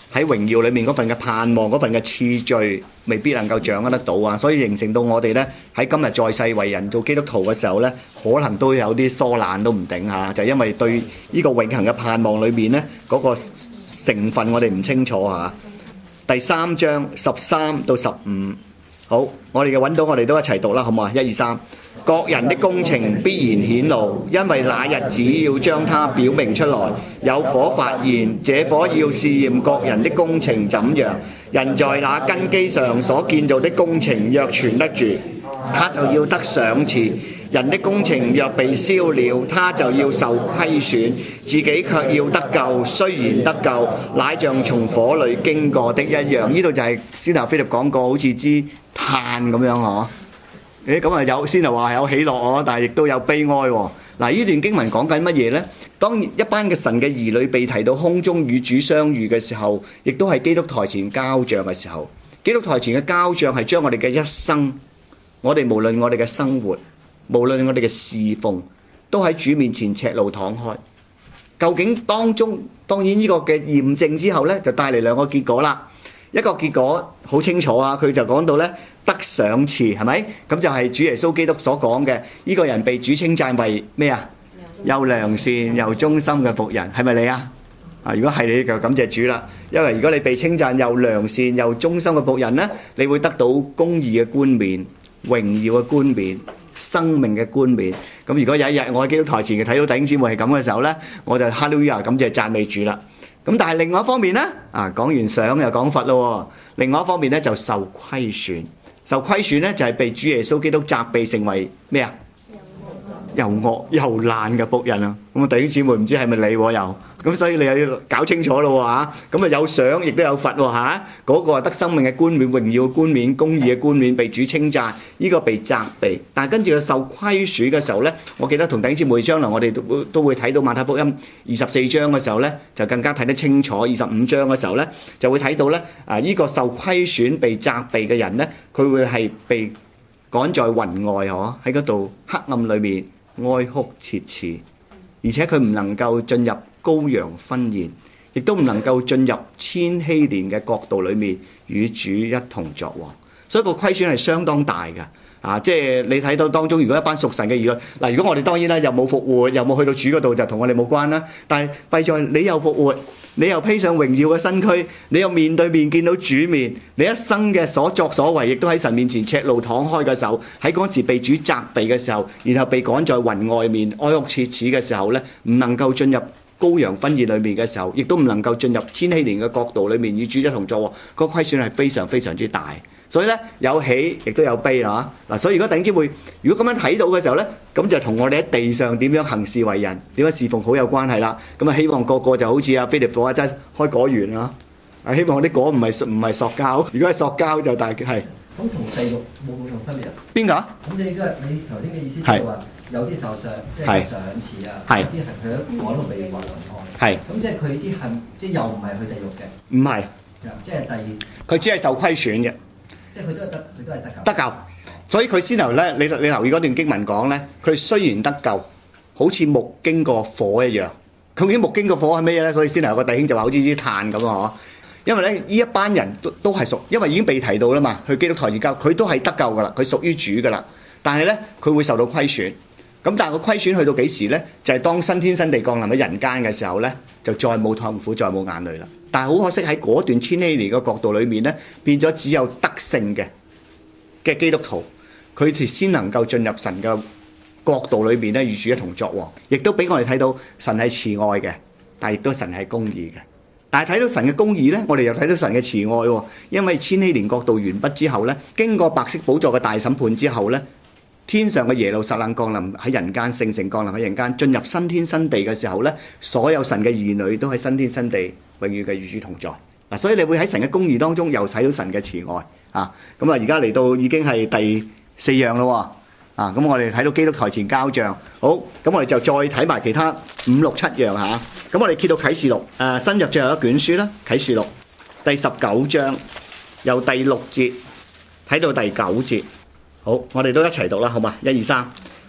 喺榮耀裏面嗰份嘅盼望、嗰份嘅次序，未必能夠掌握得到啊！所以形成到我哋咧喺今日在世為人做基督徒嘅時候咧，可能都有啲疏懶都唔定嚇，就因為對呢個永恆嘅盼望裏面咧嗰個成分我哋唔清楚嚇。第三章十三到十五，好，我哋嘅揾到我哋都一齊讀啦，好唔好啊？一二三。各人的工程必然顯露，因為那日子要將它表明出來。有火發現，這火要試驗各人的工程怎樣。人在那根基上所建造的工程若存得住，他就要得賞賜；人的工程若被燒了，他就要受虧損，自己卻要得救。雖然得救，乃像從火裏經過的一樣。呢度就係先頭菲力講過，好似支炭咁樣嗬。誒咁啊有先頭話有喜樂喎，但係亦都有悲哀喎。嗱，呢段經文講緊乜嘢呢？當一班嘅神嘅兒女被提到空中與主相遇嘅時候，亦都係基督台前交賬嘅時候。基督台前嘅交賬係將我哋嘅一生，我哋無論我哋嘅生活，無論我哋嘅侍奉，都喺主面前赤露敞開。究竟當中當然呢個嘅驗證之後呢，就帶嚟兩個結果啦。一個結果好清楚啊，佢就講到呢，得賞賜係咪？咁就係主耶穌基督所講嘅，呢個人被主稱讚為咩啊？又良善又忠心嘅僕人，係咪你啊？啊，如果係你就感謝主啦，因為如果你被稱讚又良善又忠心嘅僕人呢，你會得到公義嘅冠冕、榮耀嘅冠冕、生命嘅冠冕。咁如果有一日我喺基督台前睇到弟兄姊妹係咁嘅時候呢，我就哈利路亞感謝讚美主啦。咁但係另外一方面呢，啊講完賞又講罰咯。另外一方面呢，就受虧損，受虧損呢，就係被主耶穌基督責備成為咩啊？又惡又爛嘅僕人啊！咁啊弟兄姊妹唔知係咪你喎又？咁所以你又要搞清楚咯嚇。咁啊有賞亦都有罰喎嚇。嗰個係得生命嘅冠冕、榮耀嘅冠冕、公義嘅冠冕，被主稱讚。呢個被責備，但係跟住佢受虧損嘅時候咧，我記得同弟兄姊妹將來我哋都都會睇到馬太福音二十四章嘅時候咧，就更加睇得清楚。二十五章嘅時候咧，就會睇到咧啊！呢個受虧損、被責備嘅人咧，佢會係被趕在雲外嗬，喺嗰度黑暗裏面哀哭切齒，而且佢唔能夠進入羔羊婚宴，亦都唔能夠進入千禧年嘅國度裏面與主一同作王，所以個虧損係相當大嘅。啊，即係你睇到當中，如果一班屬神嘅兒女，嗱，如果我哋當然啦，又冇復活，又冇去到主嗰度，就同我哋冇關啦。但係弊在你又復活，你又披上榮耀嘅身軀，你又面對面見到主面，你一生嘅所作所為，亦都喺神面前赤露敞開嘅時候，喺嗰時被主責備嘅時候，然後被趕在雲外面哀哭切齒嘅時候咧，唔能夠進入羔羊婚宴裏面嘅時候，亦都唔能夠進入千禧年嘅國度裏面與主一同作王，個虧損係非常非常之大。所以咧有喜亦都有悲啦嚇嗱，所以如果弟兄姊妹如果咁樣睇到嘅時候咧，咁就同我哋喺地上點樣行事為人、點樣侍奉好有關係啦。咁啊，希望個個就好似阿菲力火啊，真係開果園啦。啊，希望啲果唔係唔係塑膠，如果係塑膠就大係。咁同地獄冇冇同分別啊？ 邊個？ 咁你個你頭先嘅意思就係話有啲受賞，即係賞賜啊，有啲係佢喺嗰度被雲開。係。咁即係佢啲係即係又唔係去地獄嘅。唔係。即係第二。佢只係受虧損嘅。即係佢都係得，佢都係得救。得救，所以佢先頭咧，你你留意嗰段經文講咧，佢雖然得救，好似木經過火一樣。究竟木經過火係咩嘢咧？所以先頭有個弟兄就話好似啲炭咁啊！因為咧呢一班人都都係屬，因為已經被提到啦嘛，去基督台前交，佢都係得救噶啦，佢屬於主噶啦。但係咧，佢會受到虧損。咁但係個虧損去到幾時咧？就係當新天新地降臨喺人間嘅時候咧，就再冇痛苦，再冇眼淚啦。但係好可惜喺嗰段千禧年嘅國度裏面咧，變咗只有得勝嘅嘅基督徒，佢哋先能夠進入神嘅國度裏面咧，與主一同作王。亦都俾我哋睇到神係慈愛嘅，但係亦都神係公義嘅。但係睇到神嘅公義咧，我哋又睇到神嘅慈愛喎。因為千禧年國度完畢之後咧，經過白色寶座嘅大審判之後咧，天上嘅耶路撒冷降臨喺人間，聖城降臨喺人間，進入新天新地嘅時候咧，所有神嘅兒女都喺新天新地永遠嘅與主同在嗱，所以你會喺神嘅公義當中又睇到神嘅慈愛啊！咁啊，而家嚟到已經係第四樣咯啊！咁我哋睇到基督台前交賬，好，咁我哋就再睇埋其他五六七樣嚇。咁我哋揭到啟示錄誒新約最後一卷書啦，啟示錄第十九章由第六節睇到第九節。好，我哋都一齊讀啦，好嘛？一二三，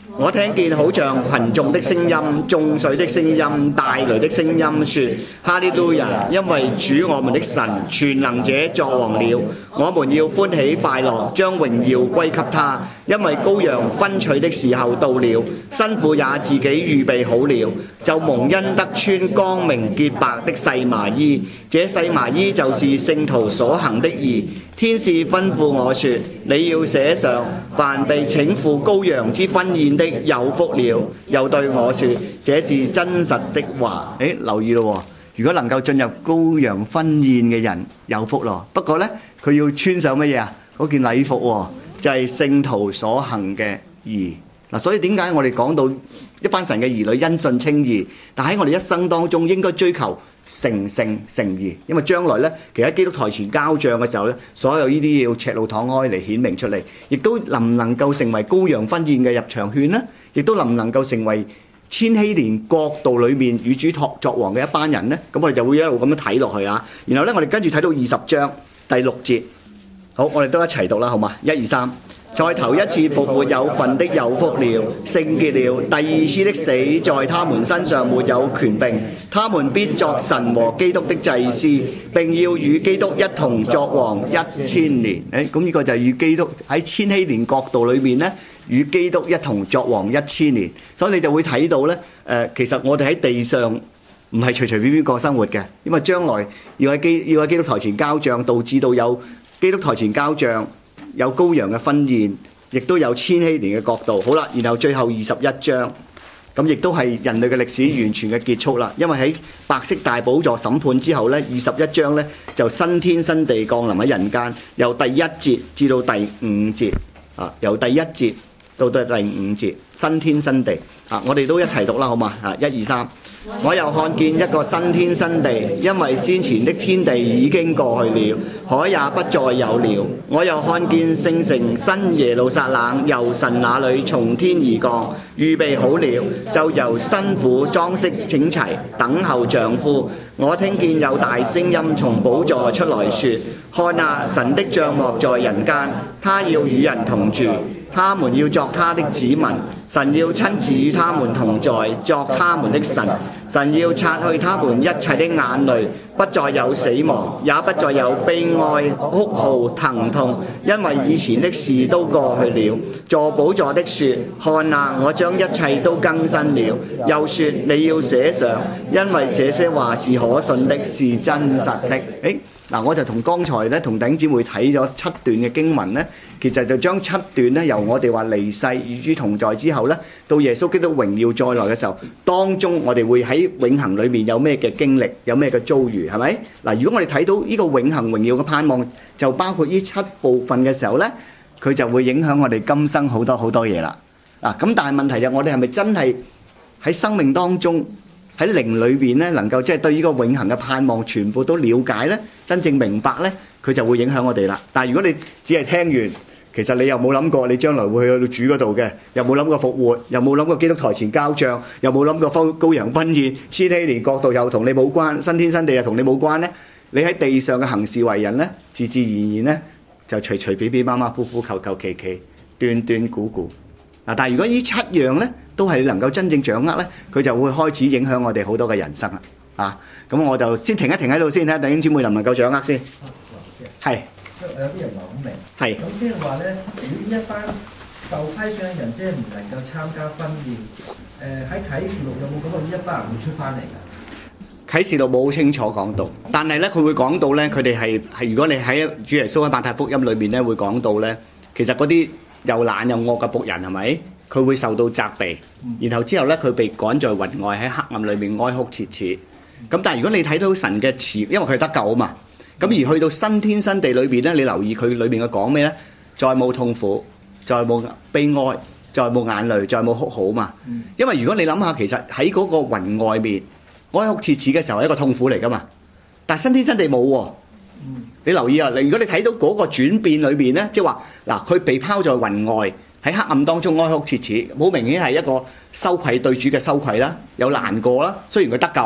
我聽見好像群眾的聲音、眾水的聲音、大雷的聲音說：哈利路亞！因為主我們的神全能者作王了，我們要歡喜快樂，將榮耀歸給他。因為羔羊分取的時候到了，新婦也自己預備好了，就蒙恩得穿光明潔白的細麻衣。這細麻衣就是聖徒所行的義。天使吩咐我說：你要寫上，凡被請赴羔羊之婚宴的有福了。又對我說：這是真實的話。誒，留意咯，如果能夠進入羔羊婚宴嘅人有福咯。不過呢，佢要穿上乜嘢啊？嗰件禮服喎，就係聖徒所行嘅義。嗱，所以點解我哋講到一班神嘅兒女因信稱義，但喺我哋一生當中應該追求成聖成義，因為將來咧，其實喺基督台前交帳嘅時候咧，所有呢啲要赤露敞開嚟顯明出嚟，亦都能唔能夠成為羔羊婚宴嘅入場券呢？亦都能唔能夠成為千禧年國度裏面與主托作王嘅一班人呢？咁我哋就會一路咁樣睇落去啊。然後咧，我哋跟住睇到二十章第六節，好，我哋都一齊讀啦，好嘛？一二三。在頭一次復活有份的有福了，聖潔了。第二次的死在他們身上沒有權柄，他們必作神和基督的祭司，並要與基督一同作王一千年。誒，咁呢個就係與基督喺千禧年國度裏面呢，與基督一同作王一千年。所以你就會睇到呢，誒、呃，其實我哋喺地上唔係隨隨便便過生活嘅，因為將來要喺基要喺基督台前交帳，導致到有基督台前交帳。有羔羊嘅婚宴，亦都有千禧年嘅國度。好啦，然後最後二十一章，咁亦都係人類嘅歷史完全嘅結束啦。因為喺白色大寶座審判之後呢，二十一章呢就新天新地降臨喺人間，由第一節至到第五節啊，由第一節到到第五節，新天新地啊，我哋都一齊讀啦，好嘛？啊，一二三。我又看見一個新天新地，因為先前的天地已經過去了，海也不再有了。我又看見聖城新耶路撒冷由神那裏從天而降，預備好了，就由新婦裝飾整齊，等候丈夫。我聽見有大聲音從寶座出來說：看啊，神的帳幕在人間，他要與人同住，他們要作他的子民，神要親自與他們同在，作他們的神。神要擦去他們一切的眼淚，不再有死亡，也不再有悲哀、哭號、疼痛，因為以前的事都過去了。坐寶座的說：看啊，我將一切都更新了。又說：你要寫上，因為這些話是可信的，是真實的。誒，嗱，我就同剛才咧同弟兄姊妹睇咗七段嘅經文咧，其實就將七段咧由我哋話離世與主同在之後咧，到耶穌基督榮耀再來嘅時候，當中我哋會喺永恆裏面有咩嘅經歷，有咩嘅遭遇，係咪？嗱，如果我哋睇到呢個永恆榮耀嘅盼望，就包括呢七部分嘅時候咧，佢就會影響我哋今生好多好多嘢啦。嗱，咁但係問題就係我哋係咪真係喺生命當中喺靈裏邊咧，能夠即係對呢個永恆嘅盼望全部都了解咧，真正明白咧，佢就會影響我哋啦。但係如果你只係聽完，其實你又冇諗過你將來會去到主嗰度嘅，又冇諗過復活，又冇諗過基督台前交帳，又冇諗過羔羊婚宴，千禧年國度又同你冇關，新天新地又同你冇關咧。你喺地上嘅行事為人咧，自自然然咧就隨隨便便、馬馬虎虎、求求其其、斷斷估估。嗱，但係如果呢七樣咧都係能夠真正掌握咧，佢就會開始影響我哋好多嘅人生啦。啊，咁我就先停一停喺度先，睇下弟兄姊妹能唔能夠掌握先。係。 有啲人唔係好明。 係。咁即係話咧，如果一班受批上嘅人即係唔能夠參加婚宴，誒喺啟示錄有冇講到呢一班人會出翻嚟㗎？ 啟示錄冇好清楚講到，但係咧佢會講到咧，佢哋係係如果你喺主耶穌喺馬太福音裏邊咧會講到咧，其實嗰啲又懶又惡嘅僕人係咪？佢會受到責備，然後之後咧佢被趕在雲外喺黑暗裏面哀哭切齒。咁但係如果你睇到神嘅慈，因為佢得救啊嘛，咁而去到新天新地裏邊咧，你留意佢裏邊嘅講咩咧？再冇痛苦，再冇悲哀，再冇眼淚，再冇哭號嘛。因為如果你諗下，其實喺嗰個雲外面哀哭切齒嘅時候係一個痛苦嚟噶嘛，但係新天新地冇喎。你留意啊，你如果你睇到嗰個轉變裏邊咧，即係話嗱，佢被拋在雲外喺黑暗當中哀哭切齒，好明顯係一個羞愧對主嘅羞愧啦，有難過啦。雖然佢得救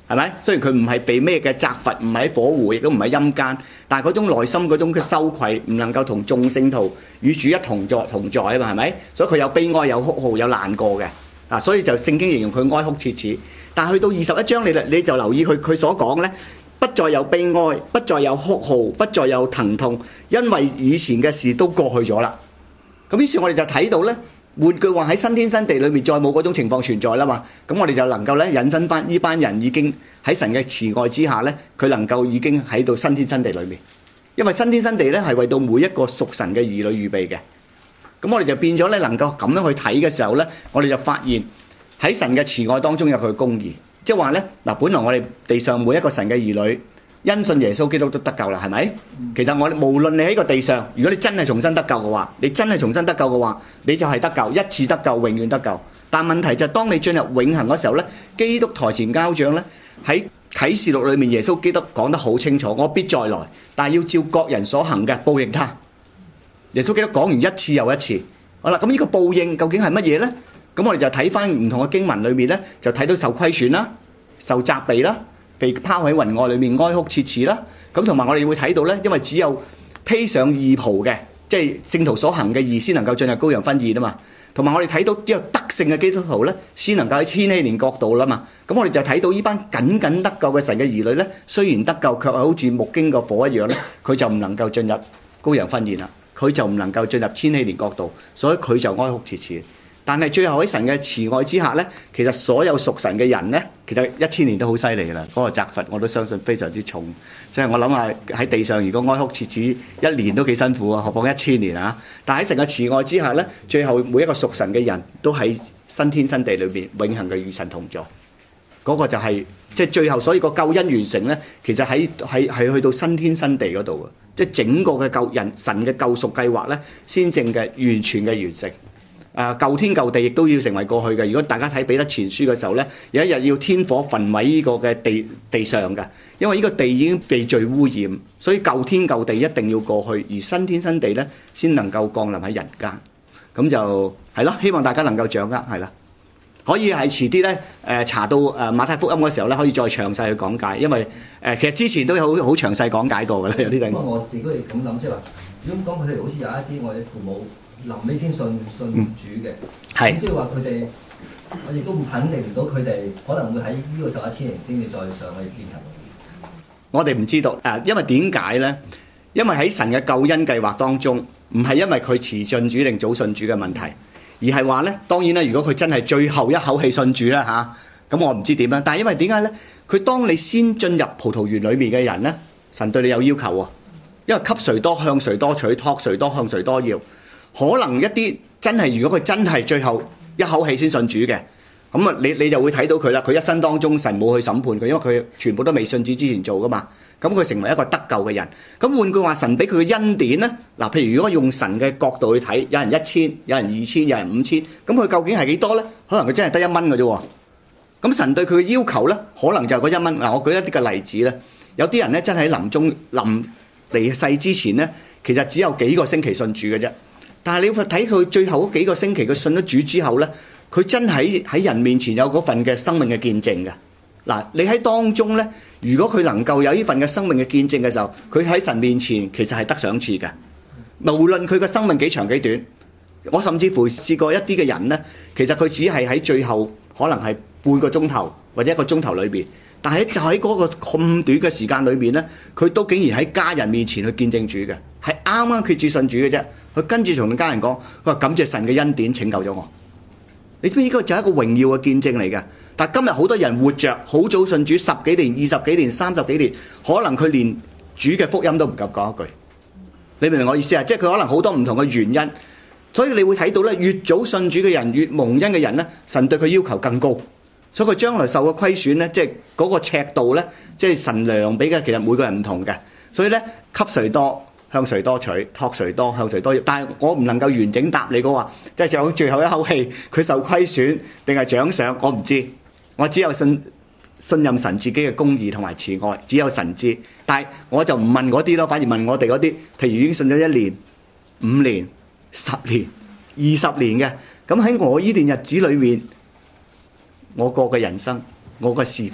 係咪？雖然佢唔係被咩嘅責罰，唔係喺火湖，亦都唔係陰間，但係嗰種內心嗰種嘅羞愧，唔能夠同眾聖徒與主一同在同在啊嘛，係咪？所以佢有悲哀、有哭號、有難過嘅啊，所以就聖經形容佢哀哭切齒。但係去到二十一章，你你就留意佢佢所講咧，不再有悲哀，不再有哭號，不再有疼痛，因為以前嘅事都過去咗啦。咁於是我哋就睇到咧。換句話喺新天新地裏面再冇嗰種情況存在啦嘛，咁我哋就能夠咧引申翻呢班人已經喺神嘅慈愛之下咧，佢能夠已經喺到新天新地裏面，因為新天新地咧係為到每一個屬神嘅兒女預備嘅。咁我哋就變咗咧能夠咁樣去睇嘅時候咧，我哋就發現喺神嘅慈愛當中有佢嘅公義，即係話咧嗱，本來我哋地上每一個神嘅兒女因信耶穌基督都得救啦，係咪？其實我哋無論你喺個地上，如果你真係重新得救嘅話，你真係重新得救嘅話，你就係得救，一次得救，永遠得救。但問題就係當你進入永恆嗰時候咧，基督台前交賬咧，喺啟示錄裏面耶穌基督講得好清楚，我必再來，但係要照各人所行嘅報應他。耶穌基督講完一次又一次，好啦，咁呢個報應究竟係乜嘢咧？咁我哋就睇翻唔同嘅經文裏面咧，就睇到受虧損啦，受責備啦。被拋喺雲外裏面哀哭切齒啦，咁同埋我哋會睇到咧，因為只有披上義袍嘅，即係聖徒所行嘅義先能夠進入羔羊婚宴啊嘛。同埋我哋睇到只有得勝嘅基督徒咧，先能夠喺千禧年國度啦嘛。咁我哋就睇到呢班僅僅得救嘅神嘅兒女咧，雖然得救，卻係好似木經個火一樣咧，佢就唔能夠進入羔羊婚宴啦，佢就唔能夠進入千禧年國度，所以佢就哀哭切齒。但係最後喺神嘅慈愛之下咧，其實所有屬神嘅人咧，其實一千年都好犀利㗎啦。嗰個責罰我都相信非常之重，即係我諗下喺地上如果哀哭切齒一年都幾辛苦啊，何況一千年啊！但係喺神嘅慈愛之下咧，最後每一個屬神嘅人都喺新天新地裏邊永恆嘅與神同在。嗰個就係即係最後，所以個救恩完成咧，其實喺喺係去到新天新地嗰度啊！即係整個嘅救人神嘅救贖計劃咧，先正嘅完全嘅完成。誒舊天舊地亦都要成為過去嘅。如果大家睇彼得前書嘅時候咧，有一日要天火焚毀呢個嘅地地上嘅，因為呢個地已經被罪污染，所以舊天舊地一定要過去，而新天新地咧先能夠降臨喺人間。咁就係咯，希望大家能夠掌握係啦。可以係遲啲咧誒查到誒馬太福音嘅時候咧，可以再詳細去講解，因為誒其實之前都有好好詳細講解過嘅咧，有啲地方。 不過我自己咁諗，即係話，如果講佢哋好似有一啲我哋父母臨尾先信信主嘅，咁即係話佢哋，我亦都肯定唔到佢哋可能會喺呢個十一千年先至再上去天堂。 我哋唔知道誒，因為點解咧？因為喺神嘅救恩計劃當中，唔係因為佢遲信主定早信主嘅問題，而係話咧，當然啦，如果佢真係最後一口氣信主啦嚇，咁我唔知點啦。但係因為點解咧？佢當你先進入葡萄園裏面嘅人咧，神對你有要求喎，因為給誰多向誰多取，託誰多向誰多要。可能一啲真係，如果佢真係最後一口氣先信主嘅，咁啊，你你就會睇到佢啦。佢一生當中神冇去審判佢，因為佢全部都未信主之前做噶嘛。咁佢成為一個得救嘅人。咁換句話，神俾佢嘅恩典咧，嗱，譬如如果用神嘅角度去睇，有人一千，有人二千，有人五千，咁佢究竟係幾多咧？可能佢真係得一蚊嘅啫。咁神對佢嘅要求咧，可能就係嗰一蚊。嗱，我舉一啲嘅例子咧，有啲人咧真係喺臨終臨離世之前咧，其實只有幾個星期信主嘅啫。但係你會睇佢最後嗰幾個星期，佢信咗主之後咧，佢真係喺人面前有嗰份嘅生命嘅見證嘅。嗱，你喺當中咧，如果佢能夠有呢份嘅生命嘅見證嘅時候，佢喺神面前其實係得賞賜嘅。無論佢嘅生命幾長幾短，我甚至乎試過一啲嘅人咧，其實佢只係喺最後可能係半個鐘頭或者一個鐘頭裏邊，但係就喺嗰個咁短嘅時間裏邊咧，佢都竟然喺家人面前去見證主嘅，係啱啱決志信主嘅啫。佢跟住同家人講，佢話感謝神嘅恩典拯救咗我。你知唔知呢個就係一個榮耀嘅見證嚟嘅？但係今日好多人活着好早信主十幾年、二十幾年、三十幾年，可能佢連主嘅福音都唔夠講一句。你明唔明我意思啊？即係佢可能好多唔同嘅原因，所以你會睇到咧，越早信主嘅人，越蒙恩嘅人咧，神對佢要求更高，所以佢將來受嘅虧損咧，即係嗰個尺度咧，即係神量俾嘅，其實每個人唔同嘅。所以咧，給誰多向誰多取，託誰多向誰多要。但係我唔能夠完整答你嘅話，即係就最後一口氣，佢受虧損定係獎賞，我唔知。我只有信信任神自己嘅公義同埋慈愛，只有神知。但係我就唔問嗰啲咯，反而問我哋嗰啲，譬如已經信咗一年、五年、十年、二十年嘅。咁喺我呢段日子裏面，我過嘅人生，我嘅侍奉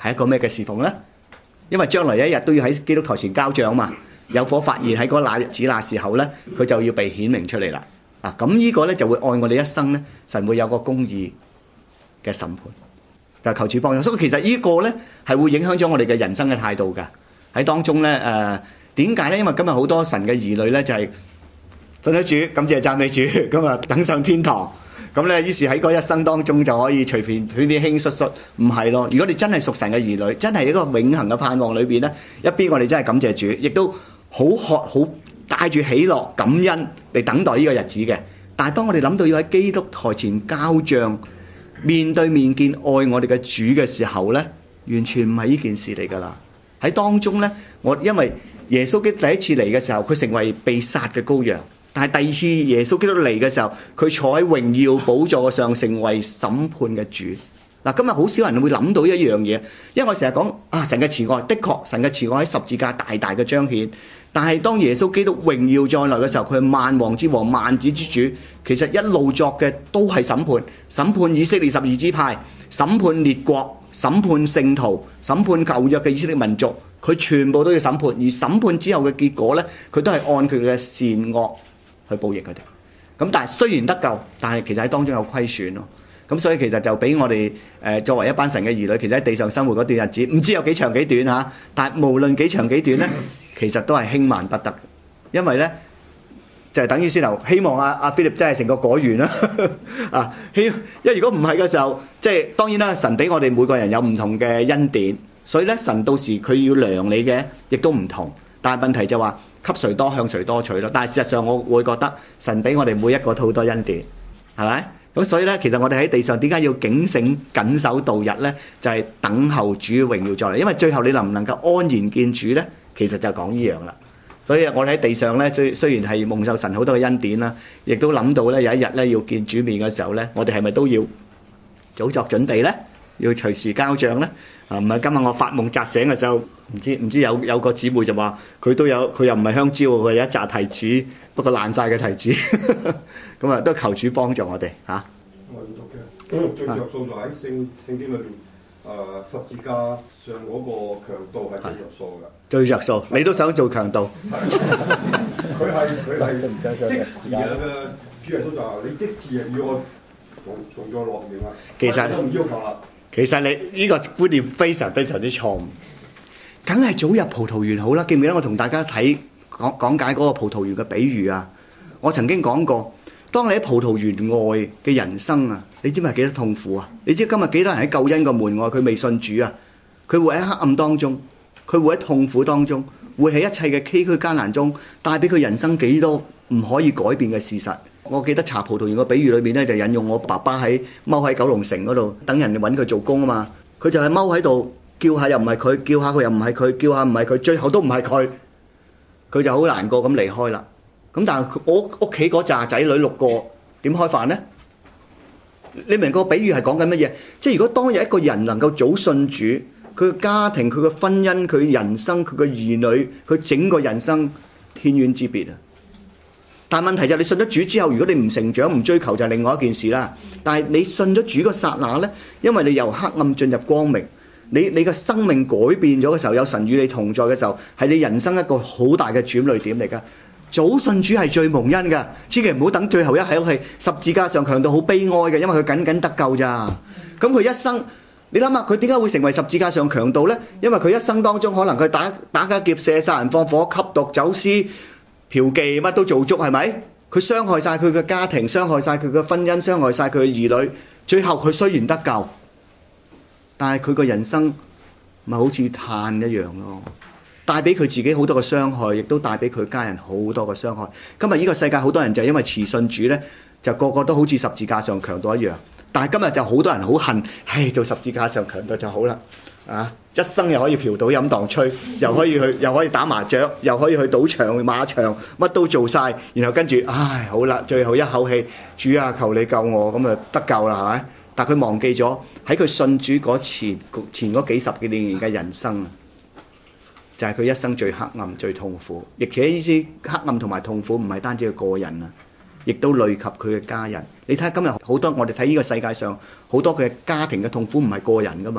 係一個咩嘅侍奉呢？因為將來一日都要喺基督台前交賬嘛，有火發現喺嗰那日子那時候呢，佢就要被顯明出嚟啦。啊，咁呢個呢就會按我哋一生呢，神會有個公義嘅審判，就求主幫助。所以其實呢個呢係會影響咗我哋嘅人生嘅態度㗎。喺當中呢，誒點解呢？因為今日好多神嘅兒女呢，就係信咗主，感謝讚美主，咁啊等上天堂。咁咧，於是喺嗰一生當中就可以隨便隨便輕率率，唔係咯。如果你真係屬神嘅兒女，真係一個永恆嘅盼望裏邊咧，一邊我哋真係感謝主，亦都好渴好帶住喜樂感恩嚟等待呢個日子嘅。但係當我哋諗到要喺基督台前交帳，面對面見愛我哋嘅主嘅時候咧，完全唔係呢件事嚟㗎啦。喺當中咧，我因為耶穌基督第一次嚟嘅時候，佢成為被殺嘅羔羊。但係第二次耶穌基督嚟嘅時候，佢坐喺榮耀寶座上，成為審判嘅主。嗱，今日好少人會諗到一樣嘢，因為我成日講啊，神嘅慈愛，的確神嘅慈愛喺十字架大大嘅彰顯。但係當耶穌基督榮耀再來嘅時候，佢係萬王之王、萬子之主，其實一路作嘅都係審判，審判以色列十二支派，審判列國，審判聖徒，審判舊約嘅以色列民族，佢全部都要審判。而審判之後嘅結果呢，佢都係按佢嘅善惡去報應佢哋。咁但係雖然得救，但係其實喺當中有虧損咯。咁所以其實就俾我哋誒作為一班神嘅兒女，其實喺地上生活嗰段日子，唔知有幾長幾短嚇，但係無論幾長幾短咧，其實都係輕慢不得。因為咧就係等於先頭希望阿阿 Philip 真係成個果園啦啊！希因為如果唔係嘅時候，即係當然啦，神俾我哋每個人有唔同嘅恩典，所以咧神到時佢要量你嘅，亦都唔同。但係問題就話給誰多向誰多取咯。但係事實上我會覺得神俾我哋每一個都好多恩典，係咪？咁所以咧，其實我哋喺地上點解要警醒緊守度日咧？就係等候主榮耀再嚟。因為最後你能唔能夠安然見主咧？其實就講呢樣啦。所以我哋喺地上咧，雖雖然係蒙受神好多嘅恩典啦，亦都諗到咧有一日咧要見主面嘅時候咧，我哋係咪都要早作準備咧？要隨時交帳咧？啊，唔係今日我發夢扎醒嘅時候，唔知唔知有有個姊妹就話佢都有，佢又唔係香蕉，佢有一紮提子，不過爛晒嘅提子，咁啊都求主幫助我哋嚇。 我要讀嘅，最着數就喺聖聖經裏邊，誒十字架上嗰個強盜係最着數㗎。 最着數，你都想做強盜？ 佢係佢係即時啊嘅主耶穌就話：你即時要我從從咗落嚟啦。 其實都唔要求啦。 其實你呢個觀念非常非常之錯誤，梗係早入葡萄園好啦。記唔記得我同大家睇講講解嗰個葡萄園嘅比喻啊？我曾經講過，當你喺葡萄園外嘅人生啊，你知唔知係幾多痛苦啊？你知今日幾多人喺救恩個門外，佢未信主啊？佢會喺黑暗當中，佢會喺痛苦當中，會喺一切嘅崎嶇艱難中，帶俾佢人生幾多唔可以改變嘅事實。我記得查葡萄園個比喻裏面咧，就引用我爸爸喺踎喺九龍城嗰度等人揾佢做工啊嘛。佢就係踎喺度叫下又唔係佢，叫下佢又唔係佢，叫下唔係佢，最後都唔係佢。佢就好難過咁離開啦。咁但係我屋企嗰紮仔女六個點開飯呢？你明個比喻係講緊乜嘢？即係如果當日一個人能夠早信主，佢嘅家庭、佢嘅婚姻、佢人生、佢嘅兒女、佢整個人生天淵之別啊！但係問題就係你信咗主之後，如果你唔成長、唔追求，就係另外一件事啦。但係你信咗主嗰剎那呢，因為你由黑暗進入光明，你你嘅生命改變咗嘅時候，有神與你同在嘅時候，係你人生一個好大嘅轉捩點嚟㗎。早信主係最蒙恩㗎，千祈唔好等最後一刻係十字架上強盜好悲哀嘅，因為佢僅僅得救咋。咁佢一生，你諗下佢點解會成為十字架上強盜呢？因為佢一生當中可能佢打打家劫舍、殺人放火、吸毒、走私、嫖妓，乜都做足，係咪？佢傷害晒佢嘅家庭，傷害晒佢嘅婚姻，傷害晒佢嘅兒女。最後佢雖然得救，但係佢個人生咪好似炭一樣咯，帶俾佢自己好多嘅傷害，亦都帶俾佢家人好多嘅傷害。今日呢個世界好多人就係因為遲信主呢，就個個都好似十字架上強盜一樣。但係今日就好多人好恨，唉，做十字架上強盜就好啦。啊！一生又可以嫖賭飲蕩吹，又可以去，又可以打麻雀，又可以去賭場、馬場，乜都做晒。然後跟住，唉，好啦，最後一口氣，主啊，求你救我，咁啊得救啦，係咪？但佢忘記咗喺佢信主嗰前前嗰幾十幾年嘅人生啊，就係佢一生最黑暗、最痛苦。亦且呢啲黑暗同埋痛苦唔係單止佢個人啊，亦都累及佢嘅家人。你睇下今日好多我哋睇呢個世界上好多嘅家庭嘅痛苦唔係個人噶嘛。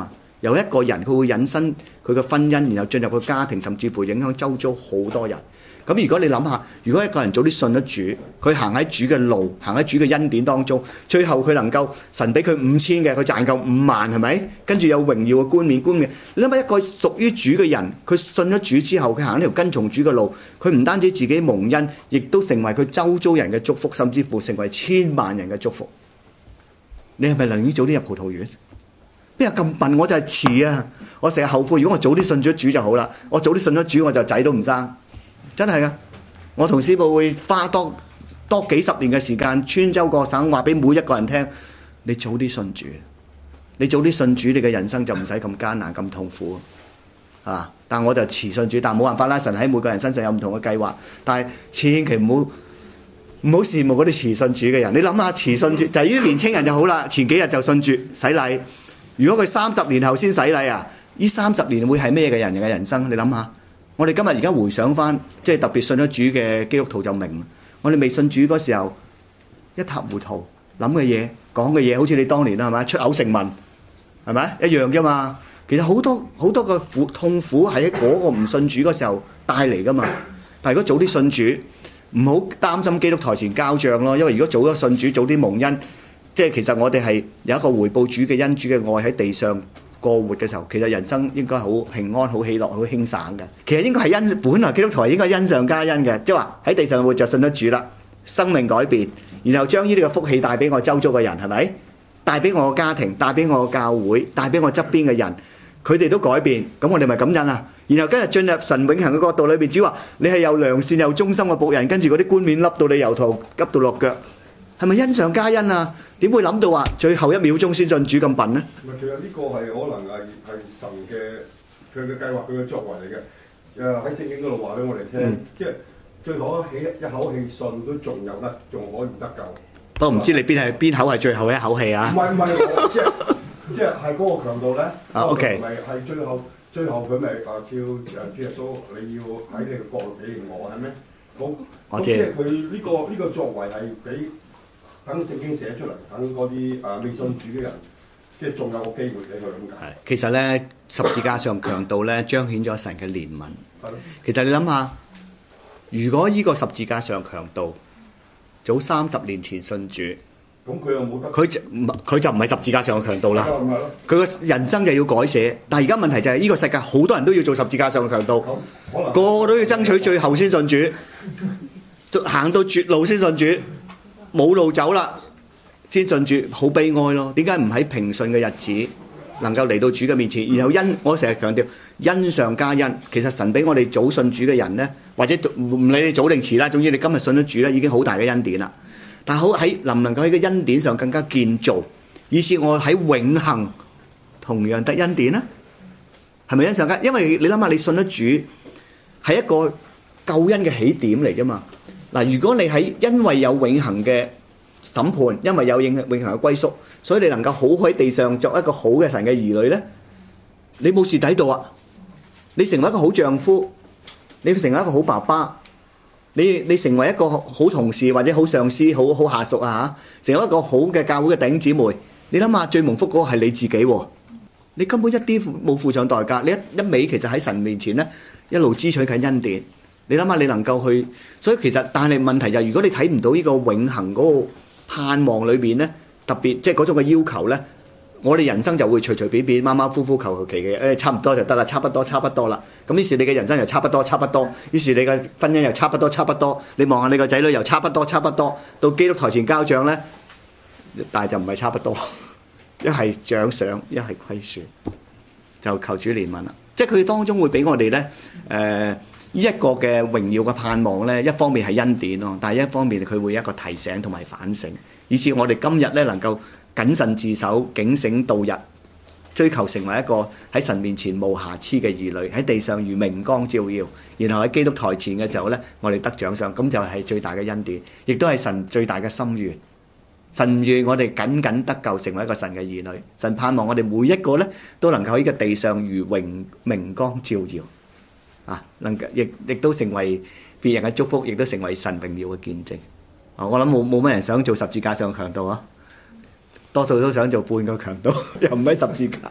有一個人佢會引申佢嘅婚姻，然後進入個家庭，甚至乎影響周遭好多人。咁如果你諗下，如果一個人早啲信咗主，佢行喺主嘅路，行喺主嘅恩典當中，最後佢能夠神俾佢五千嘅，佢賺夠五萬，係咪？跟住有榮耀嘅冠冕，冠冕。你諗下一個屬於主嘅人，佢信咗主之後，佢行呢條跟從主嘅路，佢唔單止自己蒙恩，亦都成為佢周遭人嘅祝福，甚至乎成為千萬人嘅祝福。你係咪能夠早啲入葡萄園？邊有咁笨？我就係遲啊！我成日後悔，如果我早啲信咗主就好啦。我早啲信咗主，我就仔都唔生。真係啊！我同師母會花多多幾十年嘅時間，穿州過省，話俾每一個人聽：你早啲信主，你早啲信主，你嘅人生就唔使咁艱難、咁痛苦啊！但我就遲信主，但冇辦法啦。神喺每個人身上有唔同嘅計劃，但係千祈唔好唔好羨慕嗰啲遲信主嘅人。你諗下，遲信主就係呢啲年青人就好啦，前幾日就信主洗禮。如果佢三十年後先洗禮啊，呢三十年會係咩嘅人嘅人生？你諗下。我哋今日而家回想翻，即係特別信咗主嘅基督徒就明，我哋未信主嗰時候一塌糊塗，諗嘅嘢講嘅嘢，好似你當年啦，係咪出口成文，係咪一樣啫嘛？其實好多好多個苦痛苦係喺嗰個唔信主嗰時候帶嚟噶嘛。但係如果早啲信主，唔好擔心基督台前交帳咯，因為如果早咗信主，早啲蒙恩，即係其實我哋係有一個回報主嘅恩，主嘅愛喺地上過活嘅時候，其實人生應該好平安、好喜樂、好輕省嘅。其實應該係恩，本來基督徒應該恩上加恩嘅，即係話喺地上活就信得主啦，生命改變，然後將呢啲嘅福氣帶俾我周遭嘅人，係咪？帶俾我嘅家庭，帶俾我嘅教會，帶俾我側邊嘅人，佢哋都改變，咁我哋咪感恩啊！然後跟住進入神永恆嘅國度裏邊，主話你係又良善又忠心嘅僕人，跟住嗰啲冠冕笠到你由頭笠到落腳，係咪恩上加恩啊？點會諗到話最後一秒鐘先信主咁笨呢？ 唔係，其實呢個係可能係係神嘅佢嘅計劃，佢嘅作為嚟嘅。誒喺聖經嗰度話俾我哋聽，嗯、即係最後一起一口氣信都仲有得，仲可以得救。 不過唔知你邊係邊口係最後一口氣啊？ 唔係唔係，即係即係係嗰個強度咧。 啊 OK， 咪係最後最後佢咪啊叫誒主耶穌，你要喺你嘅國度俾我係咩？好，咁即係佢呢個呢、這個作為係俾。等聖經寫出嚟，等嗰啲誒未信主嘅人，即係仲有個機會俾佢咁解。係， 其實咧十字架上強盜咧彰顯咗神嘅憐憫。係咯。其實你諗下，如果呢個十字架上強盜早三十年前信主， 咁佢又冇得。 佢就唔佢就唔係十字架上嘅強盜啦。佢個人生就要改寫。但係而家問題就係呢個世界好多人都要做十字架上嘅強盜，個個都要爭取最後先信主，行到絕路先信主。冇路走啦，先信主，好悲哀咯。點解唔喺平順嘅日子能夠嚟到主嘅面前？然後恩，我成日強調恩上加恩。其實神俾我哋早信主嘅人呢，或者唔理你早定遲啦，總之你今日信咗主咧，已經好大嘅恩典啦。但係好喺能唔能夠喺個恩典上更加建造，以致我喺永恆同樣得恩典呢？係咪恩上加？因為你諗下，你信咗主係一個救恩嘅起點嚟啫嘛。嗱，如果你喺因為有永恆嘅審判，因為有永永恆嘅歸宿，所以你能夠好喺地上作一個好嘅神嘅兒女咧，你冇蝕底到啊！你成為一個好丈夫，你成為一個好爸爸，你你成為一個好同事或者好上司、好好下屬啊嚇，成為一個好嘅教會嘅弟兄姊妹，你諗下最蒙福嗰個係你自己喎，你根本一啲冇付上代價，你一一味其實喺神面前咧一路支取緊恩典。你諗下，你能夠去，所以其實，但係問題就係，如果你睇唔到呢個永恆嗰個盼望裏邊咧，特別即係嗰種嘅要求咧，我哋人生就會隨隨便便、馬馬虎虎、求求其嘅，誒差唔多就得啦，差不多差不多啦。咁於是你嘅人生又差不多差不多，於是你嘅婚姻又差不多差不多，你望下你個仔女又差不多差不多，到基督台前交帳咧，但係就唔係差不多，一係獎賞，一係虧損，就求主憐憫啦。即係佢當中會俾我哋咧，誒、呃。呢一個嘅榮耀嘅盼望咧，一方面係恩典咯，但係一方面佢會有一個提醒同埋反省，以至我哋今日咧能夠謹慎自守、警醒度日，追求成為一個喺神面前無瑕疵嘅兒女，喺地上如明光照耀，然後喺基督台前嘅時候咧，我哋得獎賞，咁就係最大嘅恩典，亦都係神最大嘅心願。神願我哋緊緊得救，成為一個神嘅兒女。神盼望我哋每一個咧都能夠喺個地上如榮明光照耀。啊，能夠亦亦都成為別人嘅祝福，亦都成為神榮耀嘅見證。啊，我諗冇冇乜人想做十字架上嘅強盜啊，多數都想做半個強盜，又唔係十字架，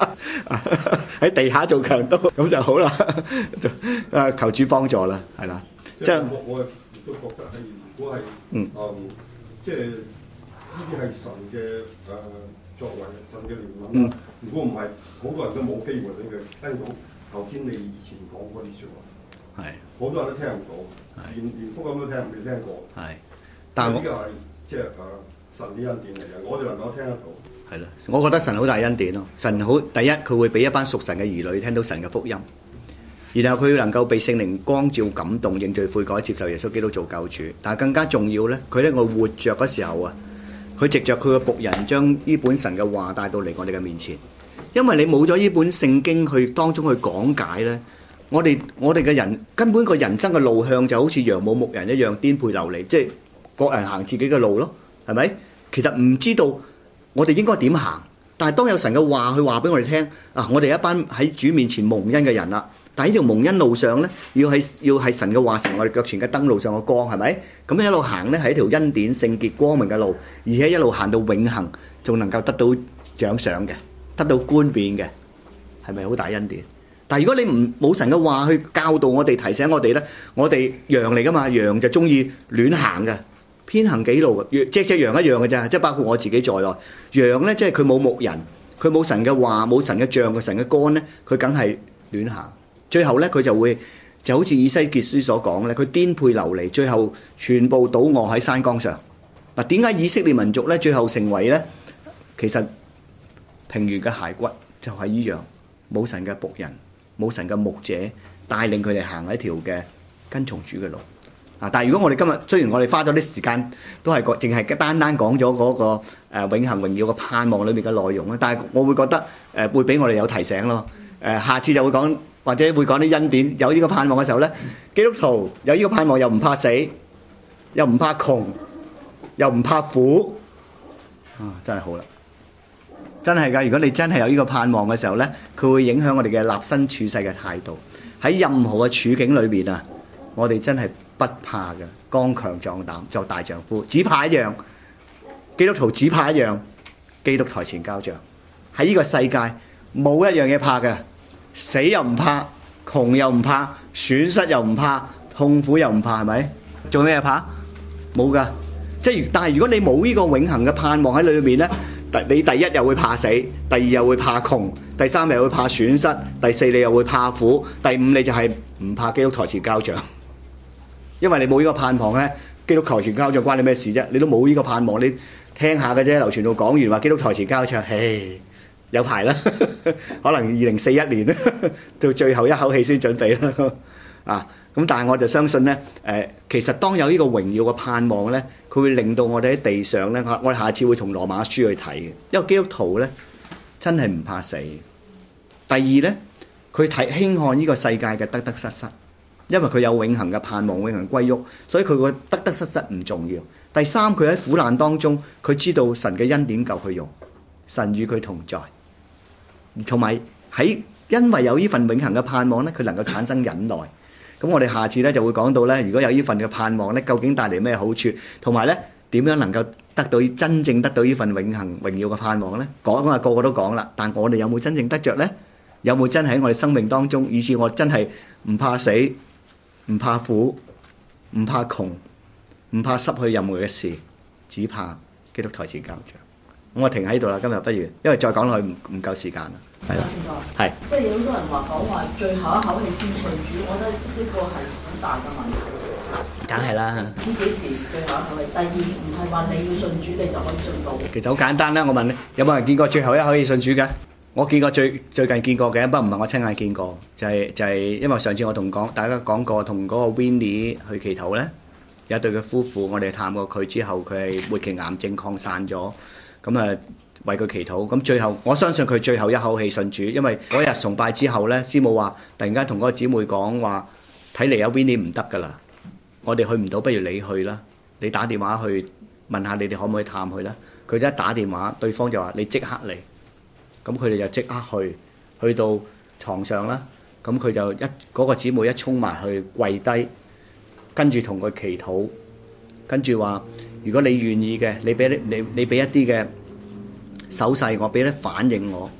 喺地下做強盜咁就好啦，就誒求主幫助啦，係啦。 即係我我亦都覺得係，如果係嗯誒，即係呢啲係神嘅誒作為，神嘅憐憫啦。如果唔係，好多人都冇機會俾佢聽到頭先你以前講嗰啲説話。係，好多人都聽唔到，連連福音都聽未聽過。係，但係呢個係即係誒神嘅恩典嚟嘅，我哋能夠聽得到。係啦， 我覺得神好大恩典咯。神好第一，佢會俾一班屬神嘅兒女聽到神嘅福音，然後佢能夠被聖靈光照感動，認罪悔改，接受耶穌基督做救主。但係更加重要咧，佢咧我活着嗰時候啊，佢藉着佢嘅僕人將呢本神嘅話帶到嚟我哋嘅面前。因為你冇咗呢本聖經去當中去講解咧，我哋我哋嘅人根本個人生嘅路向就好似羊冇牧人一樣顛沛流離，即係各人行自己嘅路咯，係咪？其實唔知道我哋應該點行，但係當有神嘅話去話俾我哋聽，啊，我哋一班喺主面前蒙恩嘅人啦，但係呢條蒙恩路上咧，要係要係神嘅話成我哋腳前嘅燈路上嘅光，係咪？咁一路行咧係一條恩典聖潔光明嘅路，而且一路行到永恆，仲能夠得到獎賞嘅，得到冠冕嘅，係咪好大恩典？但係如果你唔冇神嘅話去教導我哋、提醒我哋咧，我哋羊嚟噶嘛，羊就中意亂行嘅。偏行己路嘅，隻隻羊一樣嘅啫，即係包括我自己在內。羊咧，即係佢冇牧人，佢冇神嘅話，冇神嘅杖，神嘅竿咧，佢梗係亂行。最後咧，佢就會就好似以西結書所講咧，佢顛沛流離，最後全部倒臥喺山崗上。嗱，點解以色列民族咧最後成為咧？其實平原嘅骸骨就係依樣，冇神嘅僕人，冇神嘅牧者帶領佢哋行一條嘅跟從主嘅路。啊！但係如果我哋今日雖然我哋花咗啲時間，都係個淨係單單講咗嗰個誒永恆榮耀嘅盼望裏面嘅內容啦，但係我會覺得誒會俾我哋有提醒咯。誒下次就會講或者會講啲恩典，有呢個盼望嘅時候咧，基督徒有呢個盼望又唔怕死，又唔怕窮，又唔怕苦，啊！真係好啦，真係㗎！如果你真係有呢個盼望嘅時候咧，佢會影響我哋嘅立身處世嘅態度，喺任何嘅處境裏邊啊，我哋真係不怕嘅，剛強壯膽作大丈夫，只怕一樣，基督徒只怕一樣，基督台前交賬。喺呢個世界冇一樣嘢怕嘅，死又唔怕，窮又唔怕，損失又唔怕，痛苦又唔怕，係咪？做咩怕？冇噶，即係但係如果你冇呢個永恆嘅盼望喺裏面咧，你第一又會怕死，第二又會怕窮，第三又會怕損失，第四你又會怕苦，第五你就係唔怕基督台前交賬。因為你冇呢個盼望咧，基督台前交賬關你咩事啫？你都冇呢個盼望，你聽下嘅啫。劉傳道講完話基督台前交賬，唉，有排啦，可能二零四一年到最後一口氣先準備啦。啊，咁但係我就相信咧，誒，其實當有呢個榮耀嘅盼望咧，佢會令到我哋喺地上咧，我我下次會從羅馬書去睇嘅，因為基督徒咧真係唔怕死。第二咧，佢睇輕看呢個世界嘅得得失失。因為佢有永恆嘅盼望，永恆歸宿，所以佢個得得失失唔重要。第三，佢喺苦難當中，佢知道神嘅恩典夠佢用，神與佢同在，同埋喺因為有呢份永恆嘅盼望咧，佢能夠產生忍耐。咁我哋下次咧就會講到咧，如果有呢份嘅盼望咧，究竟帶嚟咩好處，同埋咧點樣能夠得到真正得到呢份永恆榮耀嘅盼望咧？講啊，個個都講啦，但我哋有冇真正得着咧？有冇真喺我哋生命當中，以致我真係唔怕死？唔怕苦，唔怕窮，唔怕失去任何嘅事，只怕基督台前交賬。咁我停喺度啦，今日不如，因為再講落去唔唔夠時間啦。係啦，係。 即係有好多人話講話最後一口氣先信主，我覺得呢個係好大嘅問題。 梗係啦。 知幾時最後一口氣？第二唔係話你要信主你就可以信到。 其實好簡單啦，我問你，有冇人見過最後一口氣信主嘅？我見過最最近見過嘅，不過唔係我親眼見過，就係就係因為上次我同講大家講過，同嗰個 Winnie 去祈禱咧，有一對嘅夫婦，我哋探過佢之後，佢係末期癌症擴散咗，咁啊為佢祈禱，咁最後我相信佢最後一口氣信主，因為嗰日崇拜之後咧，師母話突然間同嗰個姊妹講話，睇嚟有 Winnie 唔得㗎啦，我哋去唔到，不如你去啦，你打電話去問下你哋可唔可以探佢啦，佢一打電話，對方就話你即刻嚟。咁佢哋就即刻去，去到床上啦。咁佢就一嗰個姊妹一衝埋去跪低，跟住同佢祈禱，跟住話：如果你願意嘅，你俾你你俾一啲嘅手勢我，俾啲反應我，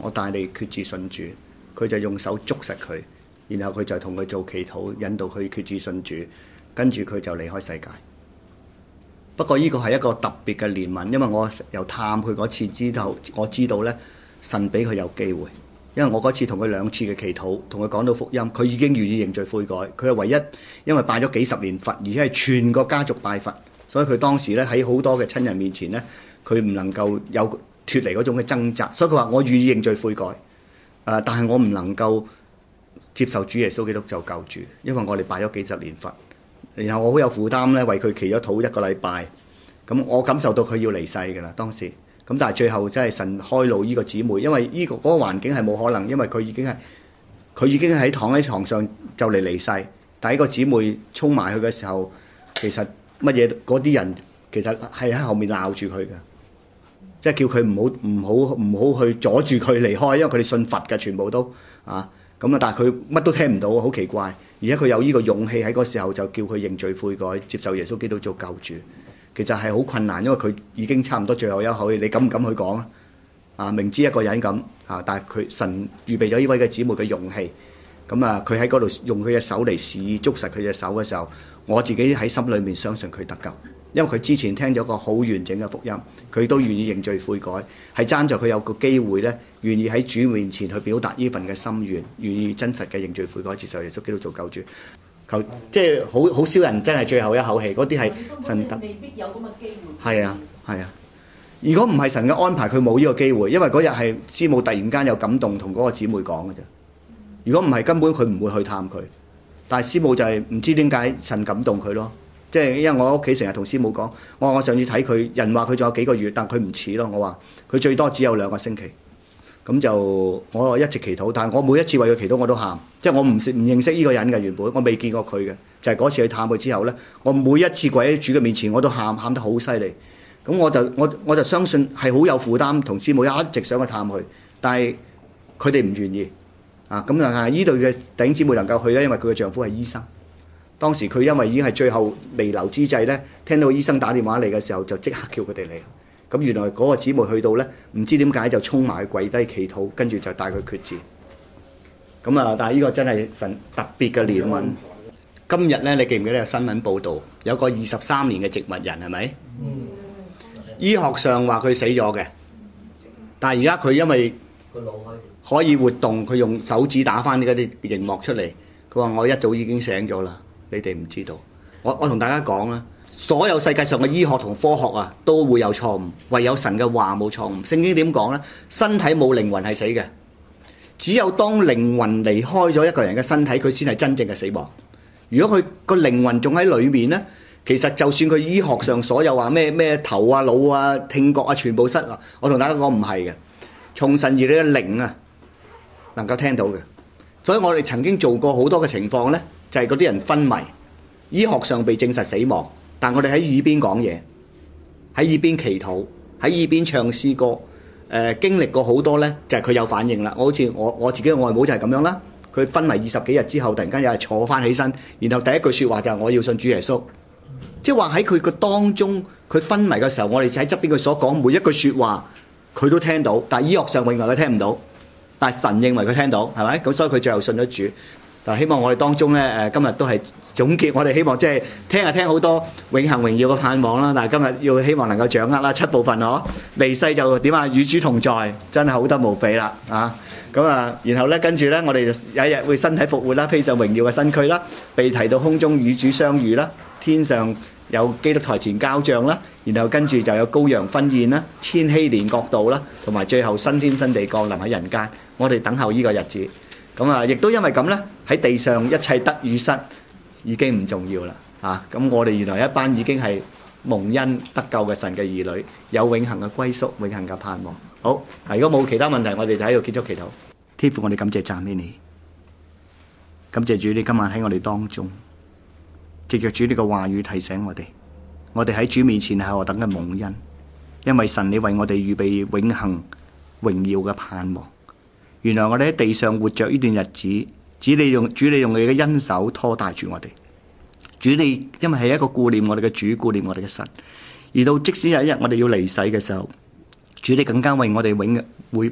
我帶你決志信主，佢就用手捉實佢，然後佢就同佢做祈禱，引導佢決志信主，跟住佢就離開世界。不過呢個係一個特別嘅憐憫，因為我由探佢嗰次之後，我知道呢，神俾佢有機會，因為我嗰次同佢兩次嘅祈禱，同佢講到福音，佢已經願意認罪悔改。佢係唯一因為拜咗幾十年佛，而且係全個家族拜佛，所以佢當時呢喺好多嘅親人面前呢，佢唔能夠有脫離嗰種嘅掙扎，所以佢話我願意認罪悔改，呃、但係我唔能夠接受主耶穌基督做救主，因為我哋拜咗幾十年佛。然後我好有負擔咧，為佢祈咗禱一個禮拜，咁我感受到佢要離世嘅啦，當時，咁但係最後真係神開路呢個姊妹，因為呢個嗰個環境係冇可能，因為佢已經係佢已經喺躺喺床上就嚟離世，但係個姊妹衝埋去嘅時候，其實乜嘢嗰啲人其實係喺後面鬧住佢嘅，即係叫佢唔好唔好唔好去阻住佢離開，因為佢哋信佛嘅全部都啊。咁啊！但係佢乜都聽唔到，好奇怪。而且佢有呢個勇氣喺嗰時候就叫佢認罪悔改，接受耶穌基督做救主。其實係好困難，因為佢已經差唔多最後一口氣。你敢唔敢去講啊？啊，明知一個人咁啊，但係佢神預備咗呢位嘅姊妹嘅勇氣。咁啊，佢喺嗰度用佢嘅手嚟試捉實佢隻手嘅時候，我自己喺心裏面相信佢得救。因為佢之前聽咗個好完整嘅福音，佢都願意認罪悔改，係爭在佢有個機會咧，願意喺主面前去表達呢份嘅心願，願意真實嘅認罪悔改，接受耶穌基督做救主。求即係好好少人真係最後一口氣，嗰啲係神特。未必有咁嘅機會。係啊係啊，如果唔係神嘅安排，佢冇呢個機會，因為嗰日係師母突然間有感動同嗰個姊妹講嘅啫。如果唔係，根本佢唔會去探佢。但係師母就係唔知點解神感動佢咯。即係因為我屋企成日同師母講，我話我上次睇佢，人話佢仲有幾個月，但佢唔似咯。我話佢最多只有兩個星期，咁就我一直祈禱，但係我每一次為佢祈禱我都喊，即係我唔識唔認識呢個人嘅原本，我未見過佢嘅，就係嗰次去探佢之後呢，我每一次跪喺主嘅面前我都喊，喊得好犀利。咁我就我我就相信係好有負擔，同師母一直想去探佢，但係佢哋唔願意啊。咁但係呢對嘅弟兄姊妹能夠去呢，因為佢嘅丈夫係醫生。當時佢因為已經係最後彌留之際咧，聽到醫生打電話嚟嘅時候，就即刻叫佢哋嚟。咁原來嗰個姊妹去到咧，唔知點解就衝埋去跪低祈禱，跟住就帶佢決志。咁啊，但係呢個真係神特別嘅憐憫。今日咧，你記唔記得有新聞報導，有個二十三年嘅植物人係咪？嗯。醫學上話佢死咗嘅，但係而家佢因為個腦可以活動，佢用手指打翻嗰啲熒幕出嚟。佢話我一早已經醒咗啦。你哋唔知道，我我同大家講啦，所有世界上嘅醫學同科學啊，都會有錯誤，唯有神嘅話冇錯誤。聖經點講呢？身體冇靈魂係死嘅，只有當靈魂離開咗一個人嘅身體，佢先係真正嘅死亡。如果佢個靈魂仲喺裏面呢，其實就算佢醫學上所有話咩咩頭啊、腦啊、聽覺啊，全部失啊，我同大家講唔係嘅，從神而嚟嘅靈啊，能夠聽到嘅。所以我哋曾經做過好多嘅情況呢，就係嗰啲人昏迷，醫學上被證實死亡，但我哋喺耳邊講嘢，喺耳邊祈禱，喺耳邊唱詩歌，誒、呃、經歷過好多呢，就係、是、佢有反應啦。我好似我我自己嘅外母就係咁樣啦，佢昏迷二十幾日之後，突然間又係坐翻起身，然後第一句説話就係我要信主耶穌，即係話喺佢個當中，佢昏迷嘅時候，我哋喺側邊佢所講每一句説話，佢都聽到，但係醫學上認為佢聽唔到，但係神認為佢聽到，係咪？咁所以佢最後信咗主。但希望我哋當中咧，誒今日都係總結，我哋希望即係聽下聽好多永恆榮耀嘅盼望啦。但係今日要希望能夠掌握啦七部分嗬，離世就點啊？與主同在，真係好得無比啦啊！咁啊，然後咧跟住咧，我哋有一日會身體復活啦，披上榮耀嘅身軀啦，被提到空中與主相遇啦，天上有基督台前交帳啦，然後跟住就有羔羊婚宴啦，千禧年國度啦，同埋最後新天新地降臨喺人間，我哋等候呢個日子。咁啊，亦都因為咁咧，喺地上一切得與失已經唔重要啦，啊！咁我哋原來一班已經係蒙恩得救嘅神嘅兒女，有永恆嘅歸宿，永恆嘅盼望。好，嗱，如果冇其他問題，我哋就喺度結束祈禱。天父，我哋感謝讚美你，感謝主，你今晚喺我哋當中，藉着主呢個話語提醒我哋，我哋喺主面前係何等嘅蒙恩，因為神你為我哋預備永恆榮耀嘅盼望。原來我哋喺地上活着呢段日子，主你用主你用你嘅恩手拖帶住我哋。主你因為係一個顧念我哋嘅主，顧念我哋嘅神，而到即使有一日我哋要離世嘅時候，主你更加為我哋永會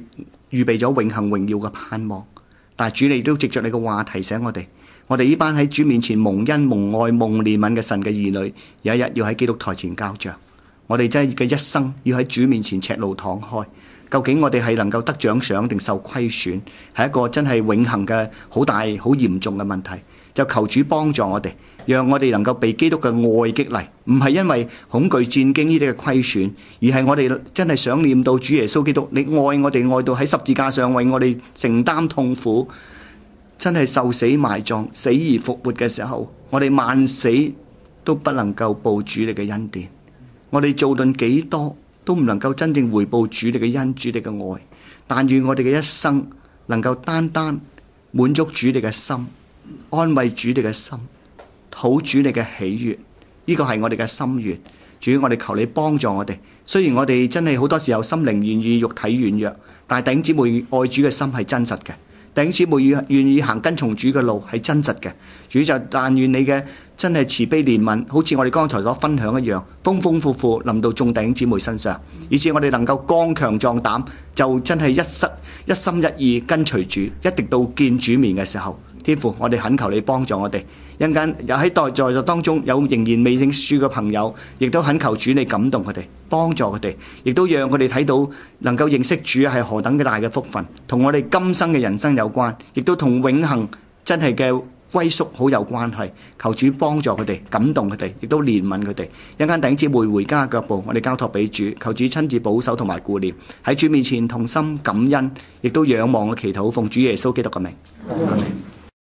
預備咗永恆榮耀嘅盼望。但係主你都藉着你嘅話提醒我哋，我哋呢班喺主面前蒙恩蒙愛蒙憐憫嘅神嘅兒女，有一日要喺基督台前交賬。我哋真係嘅一生要喺主面前赤露敞開。究竟我哋係能夠得獎賞定受虧損，係一個真係永恆嘅好大好嚴重嘅問題。就求主幫助我哋，讓我哋能夠被基督嘅愛激勵，唔係因為恐懼戰驚呢啲嘅虧損，而係我哋真係想念到主耶穌基督，你愛我哋愛到喺十字架上為我哋承擔痛苦，真係受死埋葬死而復活嘅時候，我哋萬死都不能夠報主你嘅恩典。我哋做論幾多都唔能夠真正回報主你嘅恩主你嘅愛，但願我哋嘅一生能夠單單滿足主你嘅心，安慰主你嘅心，討主你嘅喜悅，呢個係我哋嘅心願。主，我哋求你幫助我哋。雖然我哋真係好多時候心靈願意，肉體軟弱，但係弟兄姊妹愛主嘅心係真實嘅。弟兄姊妹願意行跟從主嘅路係真實嘅。主就但願你嘅真係慈悲憐憫，好似我哋剛才所分享一樣，豐豐富富臨到眾弟兄姊妹身上，以致我哋能夠剛強壯膽，就真係一失一心一意跟隨主，一直到見主面嘅時候。天父，我哋懇求你幫助我哋。一陣間又喺在座當中有仍然未認書嘅朋友，亦都懇求主你感動佢哋，幫助佢哋，亦都讓佢哋睇到能夠認識主係何等嘅大嘅福分，同我哋今生嘅人生有關，亦都同永恆真係嘅歸宿好有關係。求主幫助佢哋，感動佢哋，亦都憐憫佢哋。一陣間弟兄姊妹回家嘅腳步，我哋交託俾主，求主親自保守同埋顧念，喺主面前同心感恩，亦都仰望嘅祈禱，奉主耶穌基督嘅名。